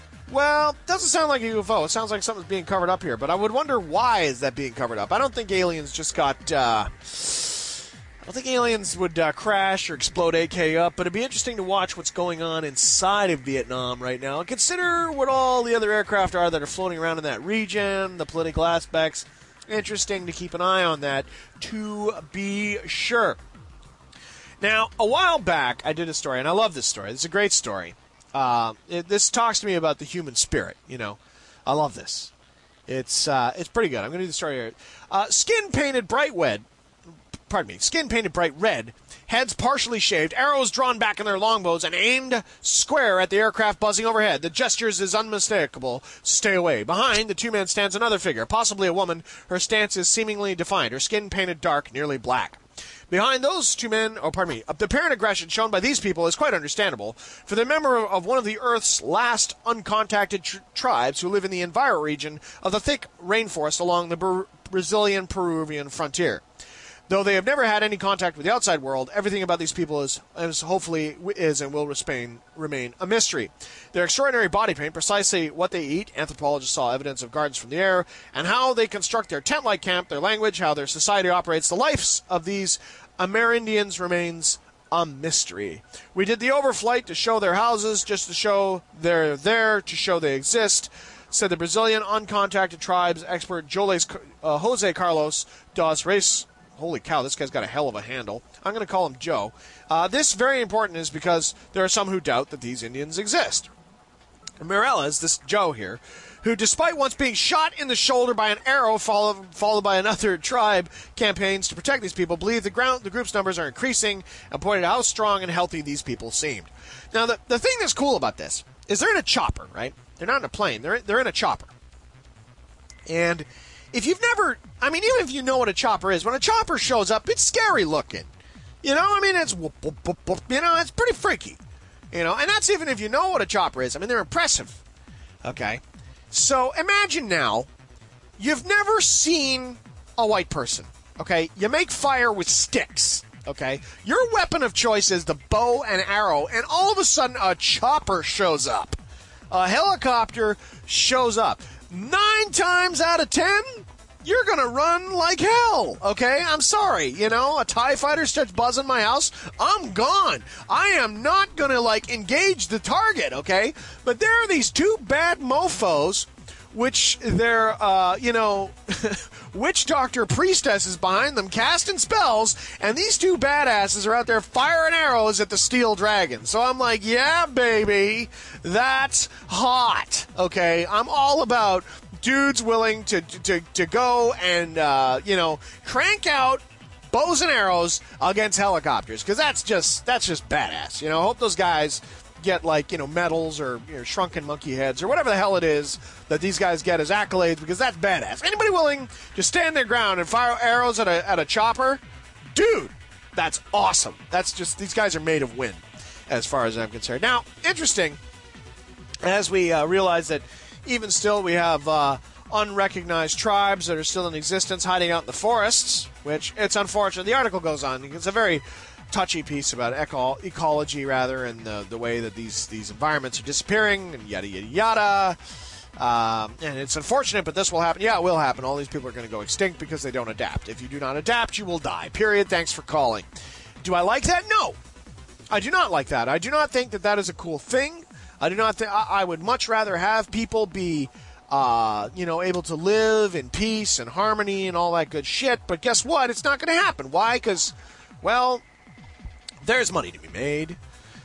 Well, doesn't sound like a U F O. It sounds like something's being covered up here, but I would wonder why is that being covered up. I don't think aliens just got, uh, I don't think aliens would uh, crash or explode A K up, but it'd be interesting to watch what's going on inside of Vietnam right now. And consider what all the other aircraft are that are floating around in that region, the political aspects. Interesting to keep an eye on that, to be sure. Now, a while back, I did a story, and I love this story. It's a great story. Uh, it, this talks to me about the human spirit, you know. I love this. It's uh, it's pretty good. I'm going to do the story here. Uh, skin painted bright red, pardon me, skin painted bright red, heads partially shaved, arrows drawn back in their longbows and aimed square at the aircraft buzzing overhead. The gestures is unmistakable. Stay away. Behind, the two men stands another figure, possibly a woman. Her stance is seemingly defined, her skin painted dark, nearly black. Behind those two men, oh, pardon me, the apparent aggression shown by these people is quite understandable. For the member of one of the Earth's last uncontacted tr- tribes who live in the Enviro region of the thick rainforest along the Bur- Brazilian-Peruvian frontier. Though they have never had any contact with the outside world, everything about these people is, is hopefully is and will remain, remain a mystery. Their extraordinary body paint, precisely what they eat, anthropologists saw evidence of gardens from the air, and how they construct their tent-like camp, their language, how their society operates, the lives of these Amerindians remains a mystery. We did the overflight to show their houses, just to show they're there, to show they exist, said the Brazilian uncontacted tribes expert Joles, uh, Jose Carlos dos Reis. Holy cow, this guy's got a hell of a handle. I'm going to call him Joe. Uh, this very important is because there are some who doubt that these Indians exist. Mireles, this Joe here, who despite once being shot in the shoulder by an arrow followed, followed by another tribe campaigns to protect these people, believed the, ground, the group's numbers are increasing and pointed out how strong and healthy these people seemed. Now, the, the thing that's cool about this is they're in a chopper, right? They're not in a plane. They're, they're in a chopper. And if you've never, I mean, even if you know what a chopper is, when a chopper shows up, it's scary looking. You know, I mean, it's, whoop, whoop, whoop, whoop, you know, it's pretty freaky. You know, and that's even if you know what a chopper is. I mean, they're impressive. Okay? So imagine now, you've never seen a white person. Okay? You make fire with sticks. okay? Your weapon of choice is the bow and arrow, and all of a sudden a chopper shows up. A helicopter shows up. Nine times out of ten, you're going to run like hell, okay? I'm sorry, you know, a TIE fighter starts buzzing my house, I'm gone. I am not going to, like, engage the target, okay? But there are these two bad mofos, which they're, uh, you know, witch doctor priestesses behind them casting spells, and these two badasses are out there firing arrows at the steel dragon. So I'm like, yeah, baby, that's hot, okay? I'm all about dudes willing to to to go and uh, you know, crank out bows and arrows against helicopters, because that's just that's just badass. You know, I hope those guys get, like, you know, medals or, you know, shrunken monkey heads or whatever the hell it is that these guys get as accolades, because that's badass. Anybody willing to stand their ground and fire arrows at a at a chopper, dude, that's awesome. That's just, these guys are made of wind, as far as I'm concerned. Now, interesting, as we uh, realize that even still, we have uh, unrecognized tribes that are still in existence hiding out in the forests, which it's unfortunate. The article goes on. It's a very touchy piece about eco- ecology, rather, and the, the way that these, these environments are disappearing, and yada, yada, yada. Um, and it's unfortunate, but this will happen. Yeah, it will happen. All these people are going to go extinct because they don't adapt. If you do not adapt, you will die. Period. Thanks for calling. Do I like that? No. I do not like that. I do not think that that is a cool thing. I do not think, I would much rather have people be, uh, you know, able to live in peace and harmony and all that good shit. But guess what? It's not going to happen. Why? Because, well, there's money to be made.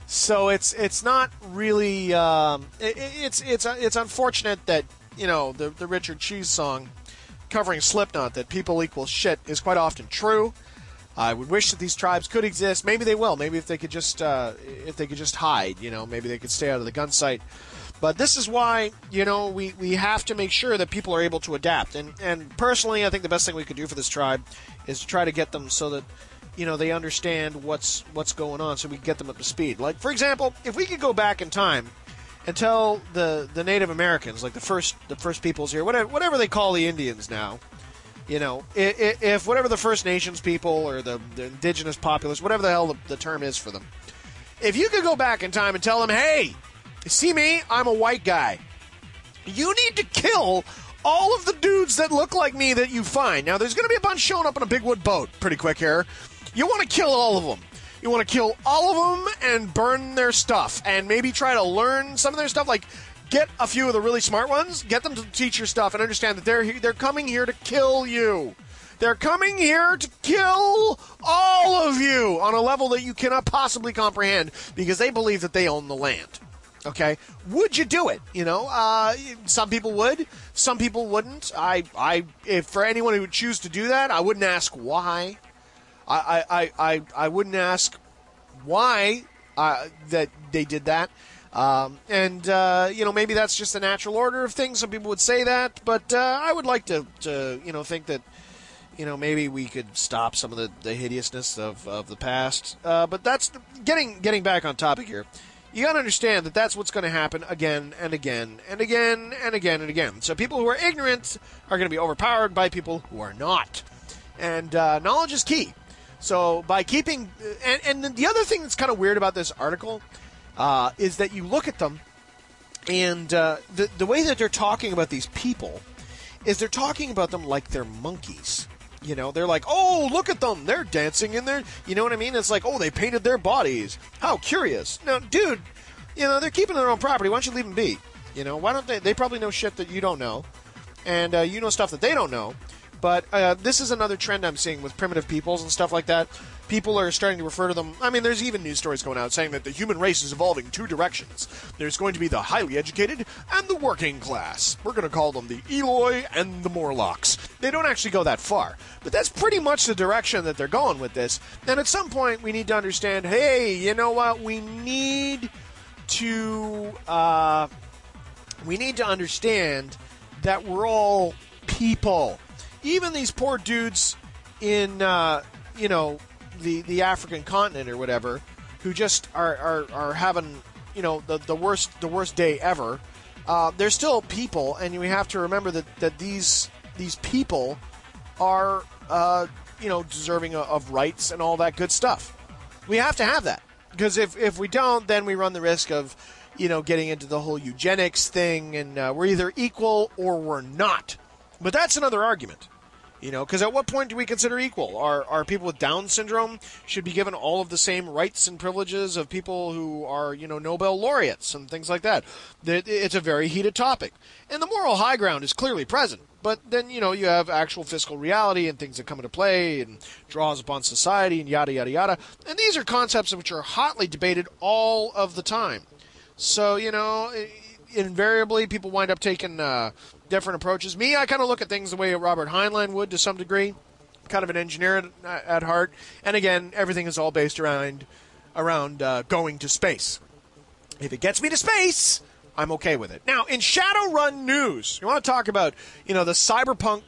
So it's it's not really, um, it, it's it's it's unfortunate that, you know, the, the Richard Cheese song covering Slipknot, that people equal shit, is quite often true. I would wish that these tribes could exist. Maybe they will. Maybe if they could just, uh, if they could just hide, you know, maybe they could stay out of the gun sight. But this is why, you know, we, we have to make sure that people are able to adapt. And and personally, I think the best thing we could do for this tribe is to try to get them so that, you know, they understand what's what's going on, so we can get them up to speed. Like, for example, if we could go back in time and tell the, the Native Americans, like the first the first peoples here, whatever whatever they call the Indians now. You know, if, if whatever the First Nations people or the, the indigenous populace, whatever the hell the, the term is for them, if you could go back in time and tell them, hey, see me, I'm a white guy. You need to kill all of the dudes that look like me that you find. Now, there's going to be a bunch showing up on a big wood boat pretty quick here. You want to kill all of them. You want to kill all of them and burn their stuff and maybe try to learn some of their stuff, like, get a few of the really smart ones, get them to teach your stuff, and understand that they're they're coming here to kill you. They're coming here to kill all of you on a level that you cannot possibly comprehend, because they believe that they own the land. Okay? Would you do it? You know, uh, some people would, some people wouldn't. I, I, if for anyone who would choose to do that, I wouldn't ask why. I, I, I, I wouldn't ask why uh, that they did that. Um, and, uh, you know, maybe that's just the natural order of things. Some people would say that, but uh, I would like to, to, you know, think that, you know, maybe we could stop some of the, the hideousness of, of the past. Uh, but that's, getting getting back on topic here, you got to understand that that's what's going to happen again and again and again and again and again. So people who are ignorant are going to be overpowered by people who are not. And uh, knowledge is key. So by keeping, and, and the other thing that's kind of weird about this article Uh, is that you look at them, and uh, the the way that they're talking about these people is they're talking about them like they're monkeys. You know, they're like, oh, look at them, they're dancing in there. You know what I mean? It's like, oh, they painted their bodies. How curious. No, dude, you know, they're keeping their own property. Why don't you leave them be? You know, why don't they? They probably know shit that you don't know, and uh, you know stuff that they don't know. But uh, this is another trend I'm seeing with primitive peoples and stuff like that. People are starting to refer to them. I mean, there's even news stories going out saying that the human race is evolving in two directions. There's going to be the highly educated and the working class. We're going to call them the Eloi and the Morlocks. They don't actually go that far. But that's pretty much the direction that they're going with this. And at some point, we need to understand, hey, you know what? We need to, uh, we need to understand that we're all people. Even these poor dudes in, uh, you know, the, the African continent or whatever, who just are, are, are having, you know, the, the worst the worst day ever, uh, they're still people, and we have to remember that, that these these people are uh, you know, deserving of, of rights and all that good stuff. We have to have that. Because if, if we don't, then we run the risk of, you know, getting into the whole eugenics thing, and uh, we're either equal or we're not. But that's another argument. You know, because at what point do we consider equal? Are are people with Down syndrome should be given all of the same rights and privileges of people who are, you know, Nobel laureates and things like that? It's a very heated topic. And the moral high ground is clearly present. But then, you know, you have actual fiscal reality and things that come into play and draws upon society and yada, yada, yada. And these are concepts which are hotly debated all of the time. So, you know, invariably people wind up taking uh, different approaches. Me, I kind of look at things the way Robert Heinlein would to some degree. Kind of an engineer at, at heart. And again, everything is all based around, around uh, going to space. If it gets me to space, I'm okay with it. Now, in Shadowrun news, you want to talk about, you know, the cyberpunk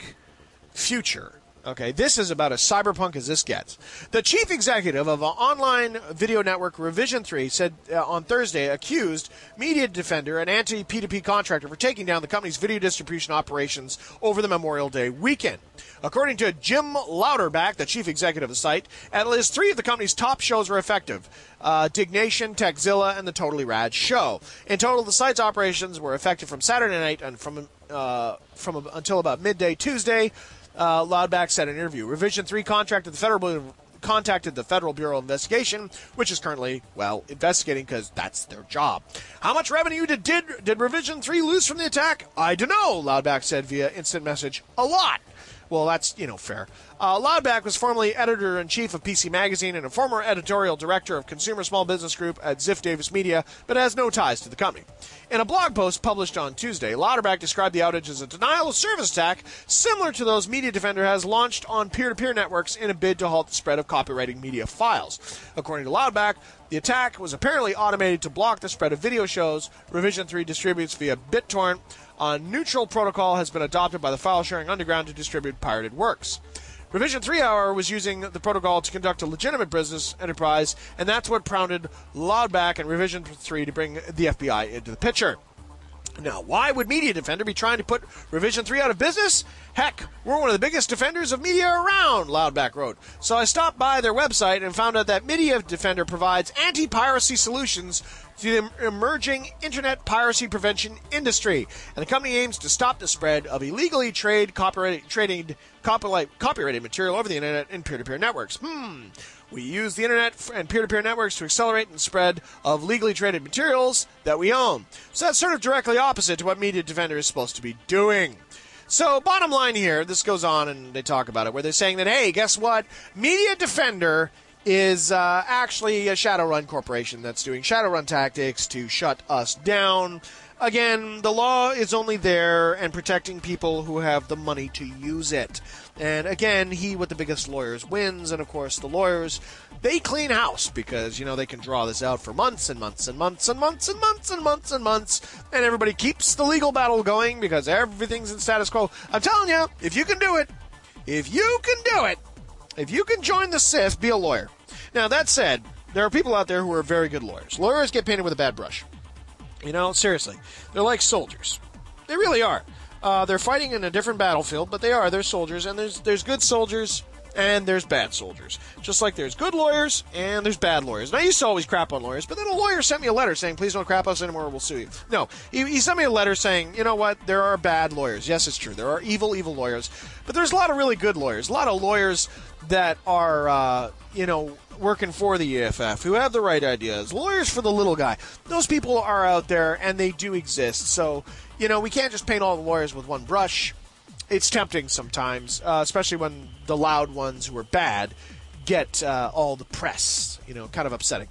future. Okay, this is about as cyberpunk as this gets. The chief executive of an online video network, Revision three, said uh, on Thursday, accused Media Defender, an anti-P two P contractor, for taking down the company's video distribution operations over the Memorial Day weekend. According to Jim Louderback, the chief executive of the site, at least three of the company's top shows were effective. Uh, Dignation, Techzilla, and The Totally Rad Show. In total, the site's operations were effective from Saturday night and from uh, from until about midday Tuesday. Uh, Loudback said in an interview. Revision three contracted the federal contacted the Federal Bureau of Investigation, which is currently, well, investigating because that's their job. How much revenue did, did did Revision three lose from the attack? I don't know, Loudback said via instant message. A lot. Well, that's, you know, fair. Uh, Loudback was formerly editor-in-chief of P C Magazine and a former editorial director of Consumer Small Business Group at Ziff Davis Media, but has no ties to the company. In a blog post published on Tuesday, Louderback described the outage as a denial-of-service attack similar to those Media Defender has launched on peer-to-peer networks in a bid to halt the spread of copyrighted media files. According to Loudback, the attack was apparently automated to block the spread of video shows Revision three distributes via BitTorrent. A neutral protocol has been adopted by the file-sharing underground to distribute pirated works. Revision three, however, was using the protocol to conduct a legitimate business enterprise, and that's what prompted Loudback and Revision three to bring the F B I into the picture. Now, why would Media Defender be trying to put Revision three out of business? Heck, we're one of the biggest defenders of media around, Loudback wrote. So I stopped by their website and found out that Media Defender provides anti-piracy solutions to the emerging internet piracy prevention industry. And the company aims to stop the spread of illegally trade copyright, trading copyright, copyrighted material over the internet and peer-to-peer networks. Hmm. We use the internet and peer-to-peer networks to accelerate the spread of legally traded materials that we own. So that's sort of directly opposite to what Media Defender is supposed to be doing. So bottom line here, this goes on and they talk about it, where they're saying that, hey, guess what? Media Defender is uh, actually a Shadowrun corporation that's doing Shadowrun tactics to shut us down. Again, the law is only there and protecting people who have the money to use it. And again, he with the biggest lawyers wins, and of course the lawyers, they clean house because, you know, they can draw this out for months and months and months and months and months and months and months, and everybody keeps the legal battle going because everything's in status quo. I'm telling you, if you can do it, if you can do it, if you can join the S I F, be a lawyer. Now, that said, there are people out there who are very good lawyers. Lawyers get painted with a bad brush. You know, seriously. They're like soldiers. They really are. Uh, they're fighting in a different battlefield, but they are. They're soldiers, and there's there's good soldiers, and there's bad soldiers. Just like there's good lawyers, and there's bad lawyers. And I used to always crap on lawyers, but then a lawyer sent me a letter saying, please don't crap us anymore, we'll sue you. No, he, he sent me a letter saying, you know what, there are bad lawyers. Yes, it's true. There are evil, evil lawyers. But there's a lot of really good lawyers. A lot of lawyers that are, uh, you know, working for the E F F, who have the right ideas. Lawyers for the little guy. Those people are out there, and they do exist. So, you know, we can't just paint all the lawyers with one brush. It's tempting sometimes, uh, especially when the loud ones who are bad get uh, all the press. You know, kind of upsetting.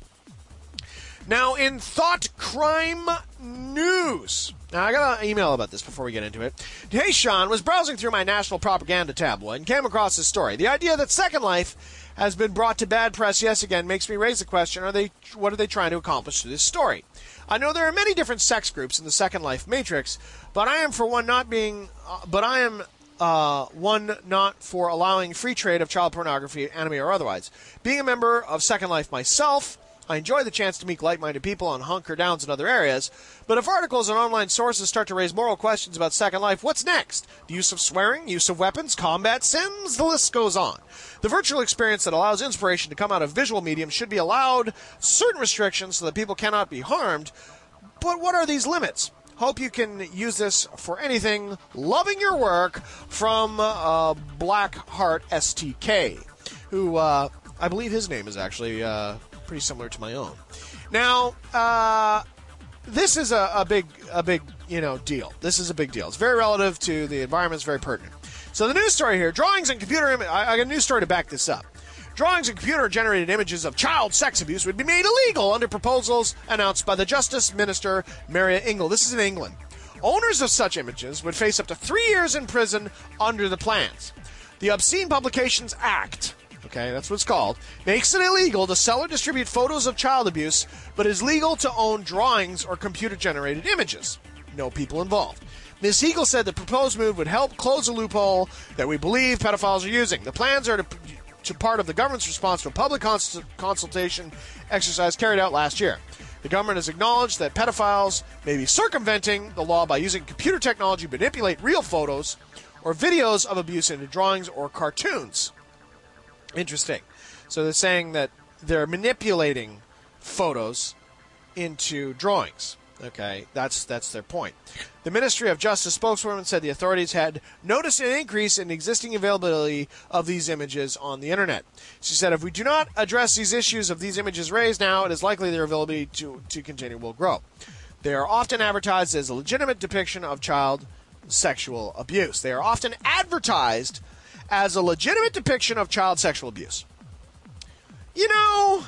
Now, in thought crime news. Now, I got an email about this before we get into it. Hey, Sean, was browsing through my national propaganda tabloid and came across this story. The idea that Second Life has been brought to bad press yes again makes me raise the question, are they, what are they trying to accomplish through this story? I know there are many different sex groups in the Second Life matrix, but I am for one not being, uh, but I am uh, one not for allowing free trade of child pornography, anime or otherwise. Being a member of Second Life myself, I enjoy the chance to meet like-minded people on Hunker Downs and other areas, but if articles and online sources start to raise moral questions about Second Life, what's next? The use of swearing, use of weapons, combat sims, the list goes on. The virtual experience that allows inspiration to come out of visual medium should be allowed certain restrictions so that people cannot be harmed, but what are these limits? Hope you can use this for anything. Loving your work, from uh, Blackheart S T K, who uh, I believe his name is actually uh, pretty similar to my own. Now, uh, this is a, a big, a big, you know, deal. This is a big deal. It's very relative to the environment. It's very pertinent. So the news story here: drawings and computer. Im- I, I got a news story to back this up. Drawings and computer-generated images of child sex abuse would be made illegal under proposals announced by the Justice Minister, Maria Engel. This is in England. Owners of such images would face up to three years in prison under the plans. The Obscene Publications Act, okay, that's what it's called, makes it illegal to sell or distribute photos of child abuse, but is legal to own drawings or computer-generated images. No people involved. Miz Hegel said the proposed move would help close a loophole that we believe pedophiles are using. The plans are to... to part of the government's response to a public cons- consultation exercise carried out last year. The government has acknowledged that pedophiles may be circumventing the law by using computer technology to manipulate real photos or videos of abuse into drawings or cartoons. Interesting. So they're saying that they're manipulating photos into drawings. Okay, that's that's their point. The Ministry of Justice spokeswoman said the authorities had noticed an increase in the existing availability of these images on the internet. She said, if we do not address these issues of these images raised now, it is likely their availability to, to continue will grow. They are often advertised as a legitimate depiction of child sexual abuse. They are often advertised as a legitimate depiction of child sexual abuse. You know,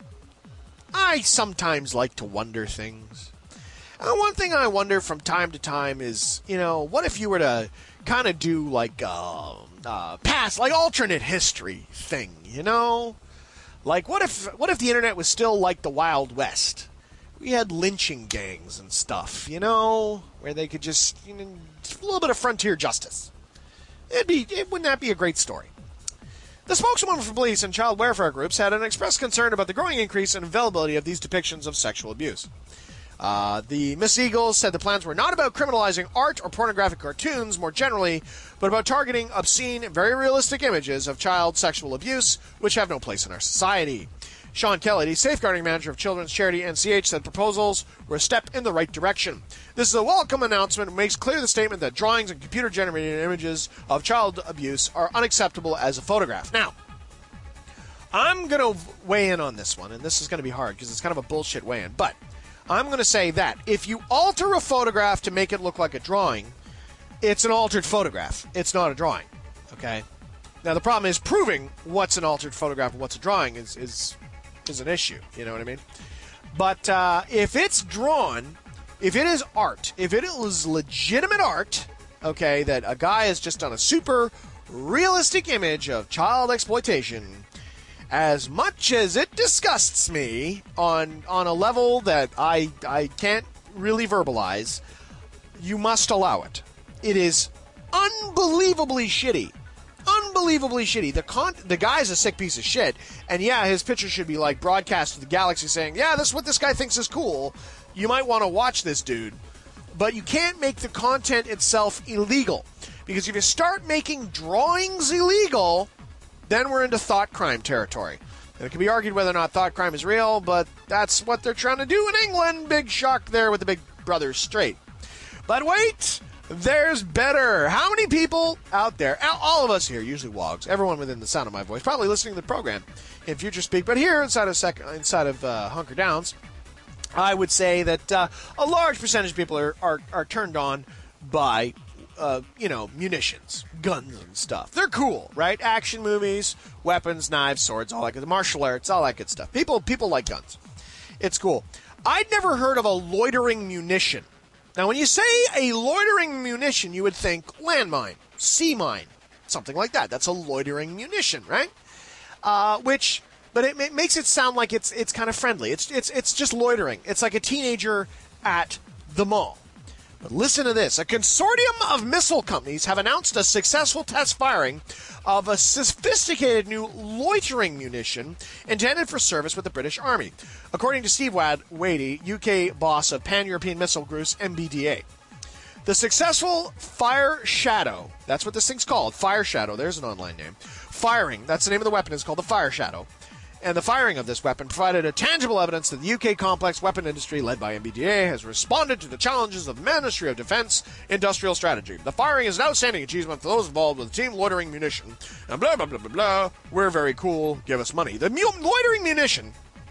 I sometimes like to wonder things. Uh, one thing I wonder from time to time is, you know, what if you were to kind of do like uh, uh, past, like alternate history thing, you know? Like, what if what if the internet was still like the Wild West? We had lynching gangs and stuff, you know, where they could just, you know, just a little bit of frontier justice. It'd be, it wouldn't that be a great story? The spokeswoman for police and child welfare groups had an expressed concern about the growing increase in availability of these depictions of sexual abuse. Uh, the Miss Eagles said the plans were not about criminalizing art or pornographic cartoons more generally, but about targeting obscene, very realistic images of child sexual abuse, which have no place in our society. Sean Kelly, the safeguarding manager of children's charity N C H, said proposals were a step in the right direction. This is a welcome announcement and makes clear the statement that drawings and computer-generated images of child abuse are unacceptable as a photograph. Now, I'm going to weigh in on this one, and this is going to be hard because it's kind of a bullshit weigh-in, but I'm going to say that if you alter a photograph to make it look like a drawing, it's an altered photograph. It's not a drawing, okay? Now, the problem is proving what's an altered photograph and what's a drawing is is, is an issue, you know what I mean? But uh, if it's drawn, if it is art, if it is legitimate art, okay, that a guy has just done a super realistic image of child exploitation, as much as it disgusts me on on a level that I I can't really verbalize, you must allow it. It is unbelievably shitty. Unbelievably shitty. The con- the guy's a sick piece of shit, and yeah, his picture should be like broadcast to the galaxy saying, yeah, this is what this guy thinks is cool. You might want to watch this dude. But you can't make the content itself illegal. Because if you start making drawings illegal, then we're into thought crime territory. And it can be argued whether or not thought crime is real, but that's what they're trying to do in England. Big shock there with the Big Brother straight. But wait, there's better. How many people out there, all of us here, usually wogs, everyone within the sound of my voice, probably listening to the program in Future Speak, but here inside of sec- inside of uh, Hunker Downs, I would say that uh, a large percentage of people are, are, are turned on by Uh, you know, munitions, guns and stuff. They're cool, right? Action movies, weapons, knives, swords, all that good, martial arts, all that good stuff. People, people like guns. It's cool. I'd never heard of a loitering munition. Now, when you say a loitering munition, you would think landmine, sea mine, something like that. That's a loitering munition, right? Uh, which, but it, it makes it sound like it's it's kind of friendly. It's it's it's just loitering. It's like a teenager at the mall. But listen to this. A consortium of missile companies have announced a successful test firing of a sophisticated new loitering munition intended for service with the British Army, according to Steve Wad- Wadey, U K boss of Pan-European Missile Group's M B D A. The successful Fire Shadow, that's what this thing's called, Fire Shadow, there's an online name. Firing, that's the name of the weapon, is called the Fire Shadow. And the firing of this weapon provided a tangible evidence that the U K complex weapon industry, led by M B D A, has responded to the challenges of the Ministry of Defence industrial strategy. The firing is an outstanding achievement for those involved with team loitering munition. And blah, blah, blah, blah, blah. We're very cool. Give us money. The mu- loitering munition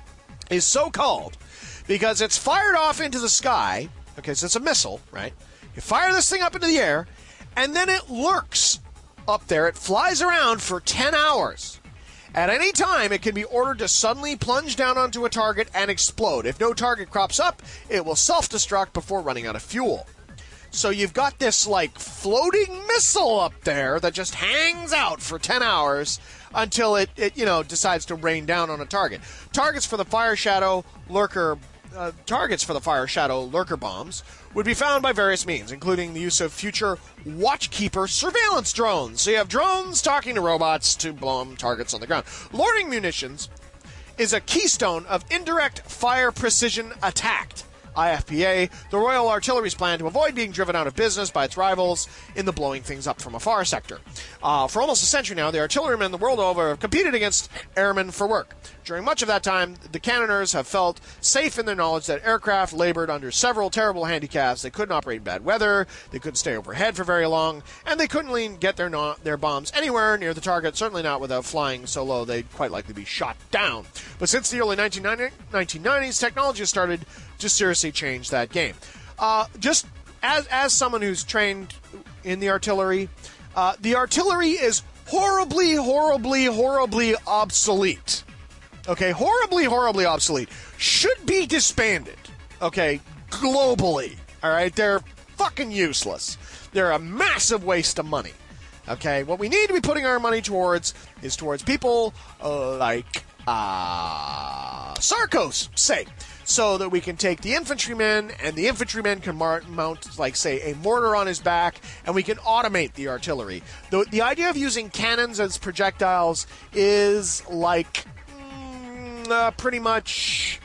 is so called because it's fired off into the sky. Okay, so it's a missile, right? You fire this thing up into the air, and then it lurks up there. It flies around for ten hours. At any time, it can be ordered to suddenly plunge down onto a target and explode. If no target crops up, it will self-destruct before running out of fuel. So you've got this, like, floating missile up there that just hangs out for ten hours until it, it you know, decides to rain down on a target. Targets for the Fire Shadow Lurker uh, targets for the Fire Shadow Lurker bombs would be found by various means, including the use of future Watchkeeper surveillance drones. So you have drones talking to robots to bomb targets on the ground. Loitering munitions is a keystone of indirect fire precision attack. I F P A, the Royal Artillery's plan to avoid being driven out of business by its rivals in the blowing things up from afar sector. Uh, for almost a century now, the artillerymen the world over have competed against airmen for work. During much of that time, the cannoneers have felt safe in their knowledge that aircraft labored under several terrible handicaps. They couldn't operate in bad weather, they couldn't stay overhead for very long, and they couldn't lean, get their, no- their bombs anywhere near the target, certainly not without flying so low they'd quite likely be shot down. But since the early nineteen nineties, technology has started to seriously change that game. Uh, just as as someone who's trained in the artillery, uh, the artillery is horribly, horribly, horribly obsolete. Okay, horribly, horribly obsolete. Should be disbanded. Okay, globally. All right, they're fucking useless. They're a massive waste of money. Okay, what we need to be putting our money towards is towards people uh, like uh, Sarkos, say, so that we can take the infantrymen, and the infantrymen can mar- mount, like, say, a mortar on his back, and we can automate the artillery. The, the idea of using cannons as projectiles is, like, mm, uh, pretty much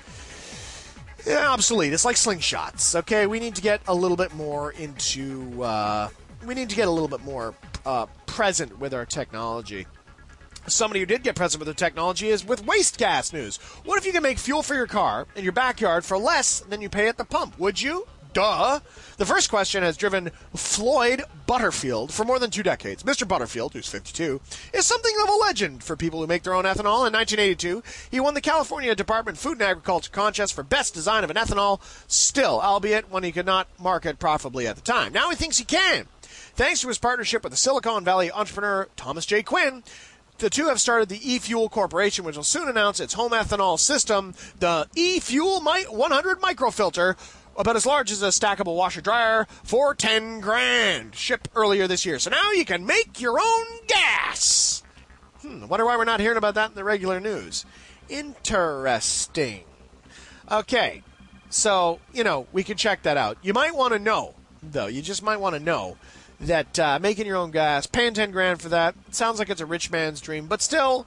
yeah, obsolete. It's like slingshots, okay? We need to get a little bit more into, uh, we need to get a little bit more uh, present with our technology. Somebody who did get present with the technology is with waste gas news. What if you can make fuel for your car in your backyard for less than you pay at the pump? Would you? Duh. The first question has driven Floyd Butterfield for more than two decades. Mister Butterfield, who's fifty-two, is something of a legend for people who make their own ethanol. In nineteen eighty-two, he won the California Department of Food and Agriculture contest for best design of an ethanol, still, albeit one he could not market profitably at the time. Now he thinks he can. Thanks to his partnership with the Silicon Valley entrepreneur Thomas J. Quinn, the two have started the E-Fuel Corporation, which will soon announce its home ethanol system, the E-Fuel one hundred Microfilter, about as large as a stackable washer-dryer, for ten grand. Shipped earlier this year. So now you can make your own gas. Hmm, I wonder why we're not hearing about that in the regular news. Interesting. Okay, so, you know, we can check that out. You might want to know, though, you just might want to know that uh, making your own gas, paying ten grand for that, sounds like it's a rich man's dream, but still,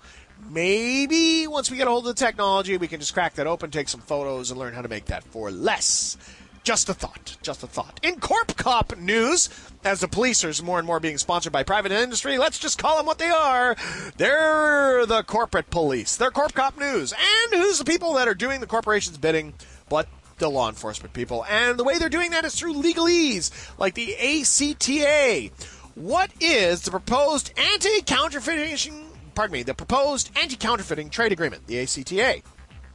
maybe once we get a hold of the technology, we can just crack that open, take some photos, and learn how to make that for less. Just a thought. Just a thought. In Corp Cop news, as the police are more and more being sponsored by private industry, let's just call them what they are. They're the corporate police. They're Corp Cop news. And who's the people that are doing the corporation's bidding but the law enforcement people? And the way they're doing that is through legalese, like the A C T A. What is the proposed anti-counterfeiting, pardon me, the proposed anti-counterfeiting trade agreement, the A C T A?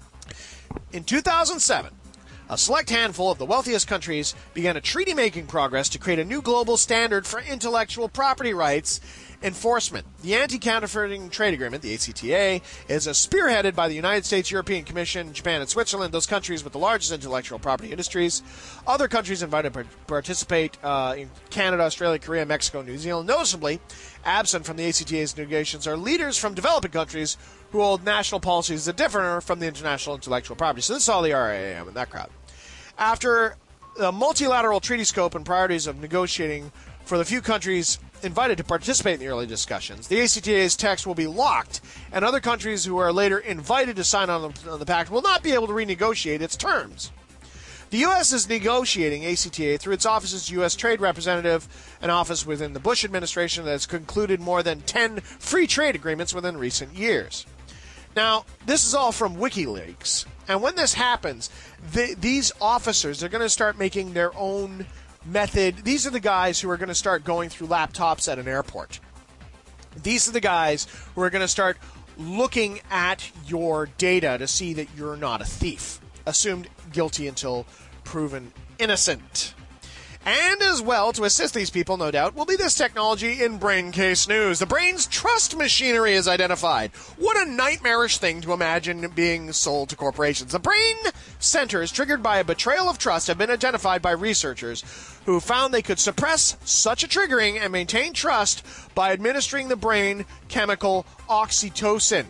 In two thousand seven, a select handful of the wealthiest countries began a treaty-making progress to create a new global standard for intellectual property rights enforcement. The Anti-Counterfeiting Trade Agreement, the A C T A, is a spearheaded by the United States, European Commission, Japan, and Switzerland, those countries with the largest intellectual property industries. Other countries invited to participate uh, in Canada, Australia, Korea, Mexico, New Zealand. Noticeably, absent from the A C T A's negotiations are leaders from developing countries who hold national policies that differ from the international intellectual property. So this is all the R I A M and that crowd. After the multilateral treaty scope and priorities of negotiating for the few countries invited to participate in the early discussions. The A C T A's text will be locked, and other countries who are later invited to sign on the, on the pact will not be able to renegotiate its terms. The U S is negotiating A C T A through its office's U S Trade Representative, an office within the Bush administration that has concluded more than ten free trade agreements within recent years. Now, this is all from WikiLeaks, and when this happens, the, these officers are going to start making their own method. These are the guys who are going to start going through laptops at an airport. These are the guys who are going to start looking at your data to see that you're not a thief, assumed guilty until proven innocent. And as well, to assist these people, no doubt, will be this technology in Brain Case News. The brain's trust machinery is identified. What a nightmarish thing to imagine being sold to corporations. The brain centers triggered by a betrayal of trust have been identified by researchers who found they could suppress such a triggering and maintain trust by administering the brain chemical oxytocin.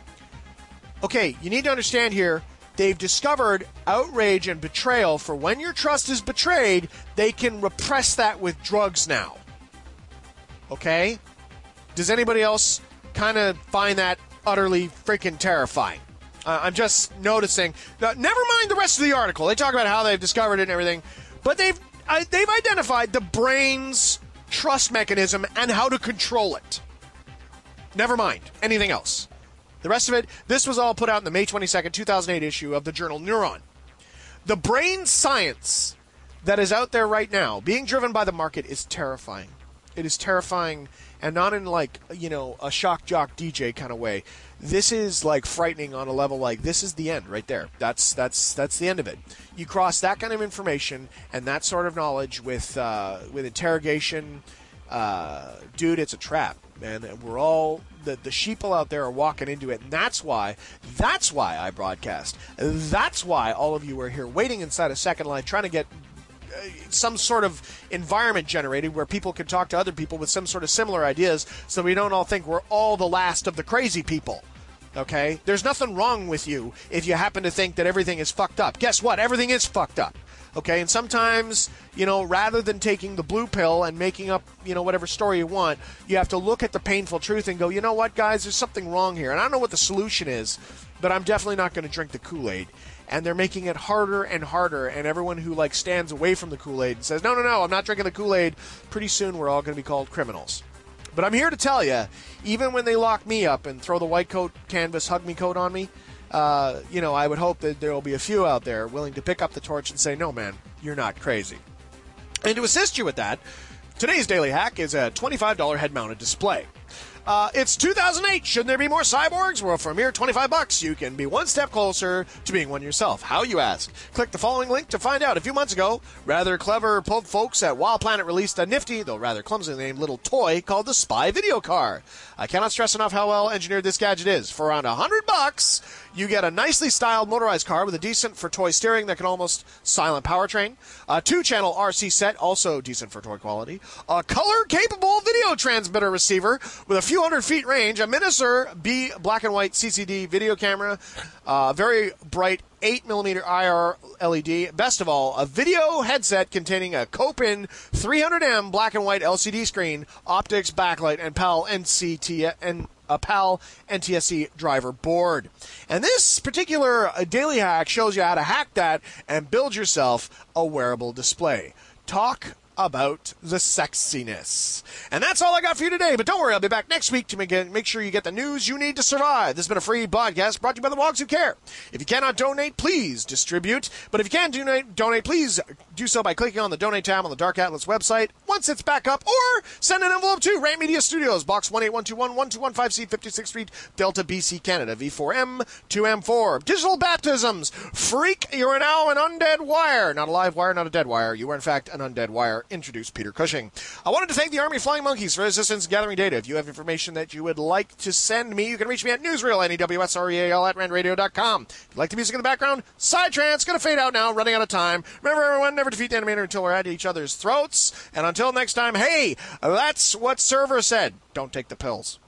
Okay, you need to understand here, they've discovered outrage and betrayal for when your trust is betrayed, they can repress that with drugs now. Okay? Does anybody else kind of find that utterly freaking terrifying? Uh, I'm just noticing. Uh, never mind the rest of the article. They talk about how they've discovered it and everything. But they've, uh, they've identified the brain's trust mechanism and how to control it. Never mind anything else. The rest of it, this was all put out in the May twenty-second, two thousand eight issue of the journal Neuron. The brain science that is out there right now, being driven by the market, is terrifying. It is terrifying, and not in like, you know, a shock jock D J kind of way. This is like frightening on a level like this is the end right there. That's that's that's the end of it. You cross that kind of information and that sort of knowledge with uh, with interrogation, uh, dude, it's a trap, man. We're all the the sheeple out there are walking into it, and that's why that's why I broadcast. That's why all of you are here waiting inside a Second Life, trying to get some sort of environment generated where people can talk to other people with some sort of similar ideas, so we don't all think we're all the last of the crazy people. Okay? There's nothing wrong with you if you happen to think that everything is fucked up. Guess what? Everything is fucked up. Okay? And sometimes, you know, rather than taking the blue pill and making up, you know, whatever story you want, you have to look at the painful truth and go, you know what, guys, there's something wrong here. And I don't know what the solution is, but I'm definitely not going to drink the Kool-Aid. And they're making it harder and harder, and everyone who, like, stands away from the Kool-Aid and says, no, no, no, I'm not drinking the Kool-Aid, pretty soon we're all going to be called criminals. But I'm here to tell you, even when they lock me up and throw the white coat canvas hug me coat on me, uh, you know, I would hope that there will be a few out there willing to pick up the torch and say, no, man, you're not crazy. And to assist you with that, today's Daily Hack is a twenty-five dollars head-mounted display. Uh, it's two thousand eight. Shouldn't there be more cyborgs? Well, for a mere twenty-five bucks, you can be one step closer to being one yourself. How, you ask? Click the following link to find out. A few months ago, rather clever folks at Wild Planet released a nifty, though rather clumsily named little toy called the Spy Video Car. I cannot stress enough how well engineered this gadget is. For around a hundred bucks, you get a nicely styled motorized car with a decent for toy steering that can almost silent powertrain, a two-channel R C set, also decent for toy quality, a color-capable video transmitter receiver with a few hundred feet range, a Miniature B black and white C C D video camera, a very bright eight millimeter I R L E D. Best of all, a video headset containing a Kopin three hundred M black and white L C D screen, optics, backlight, and PAL N C T and a PAL N T S C driver board. And this particular daily hack shows you how to hack that and build yourself a wearable display. Talk about the sexiness. And that's all I got for you today, but don't worry, I'll be back next week to make, make sure you get the news you need to survive. This has been a free podcast brought to you by the Wogs Who Care. If you cannot donate, please distribute. But if you can donate, donate, please do so by clicking on the donate tab on the Dark Atlas website once it's back up, or send an envelope to Rant Media Studios, Box one eight one two one, one two one five C, fifty-sixth Street, Delta, B C, Canada, V four M two M four. Digital baptisms. Freak, you are now an undead wire. Not a live wire, not a dead wire. You are, in fact, an undead wire. Introduce Peter Cushing. I wanted to thank the Army Flying Monkeys for assistance in gathering data. If you have information that you would like to send me, you can reach me at newsreel, N E W S R E A L, at rand radio dot com. If you like the music in the background, Psytrance, gonna fade out now, running out of time. Remember, everyone, never defeat the Animator until we're at each other's throats. And until next time, hey, that's what Server said. Don't take the pills.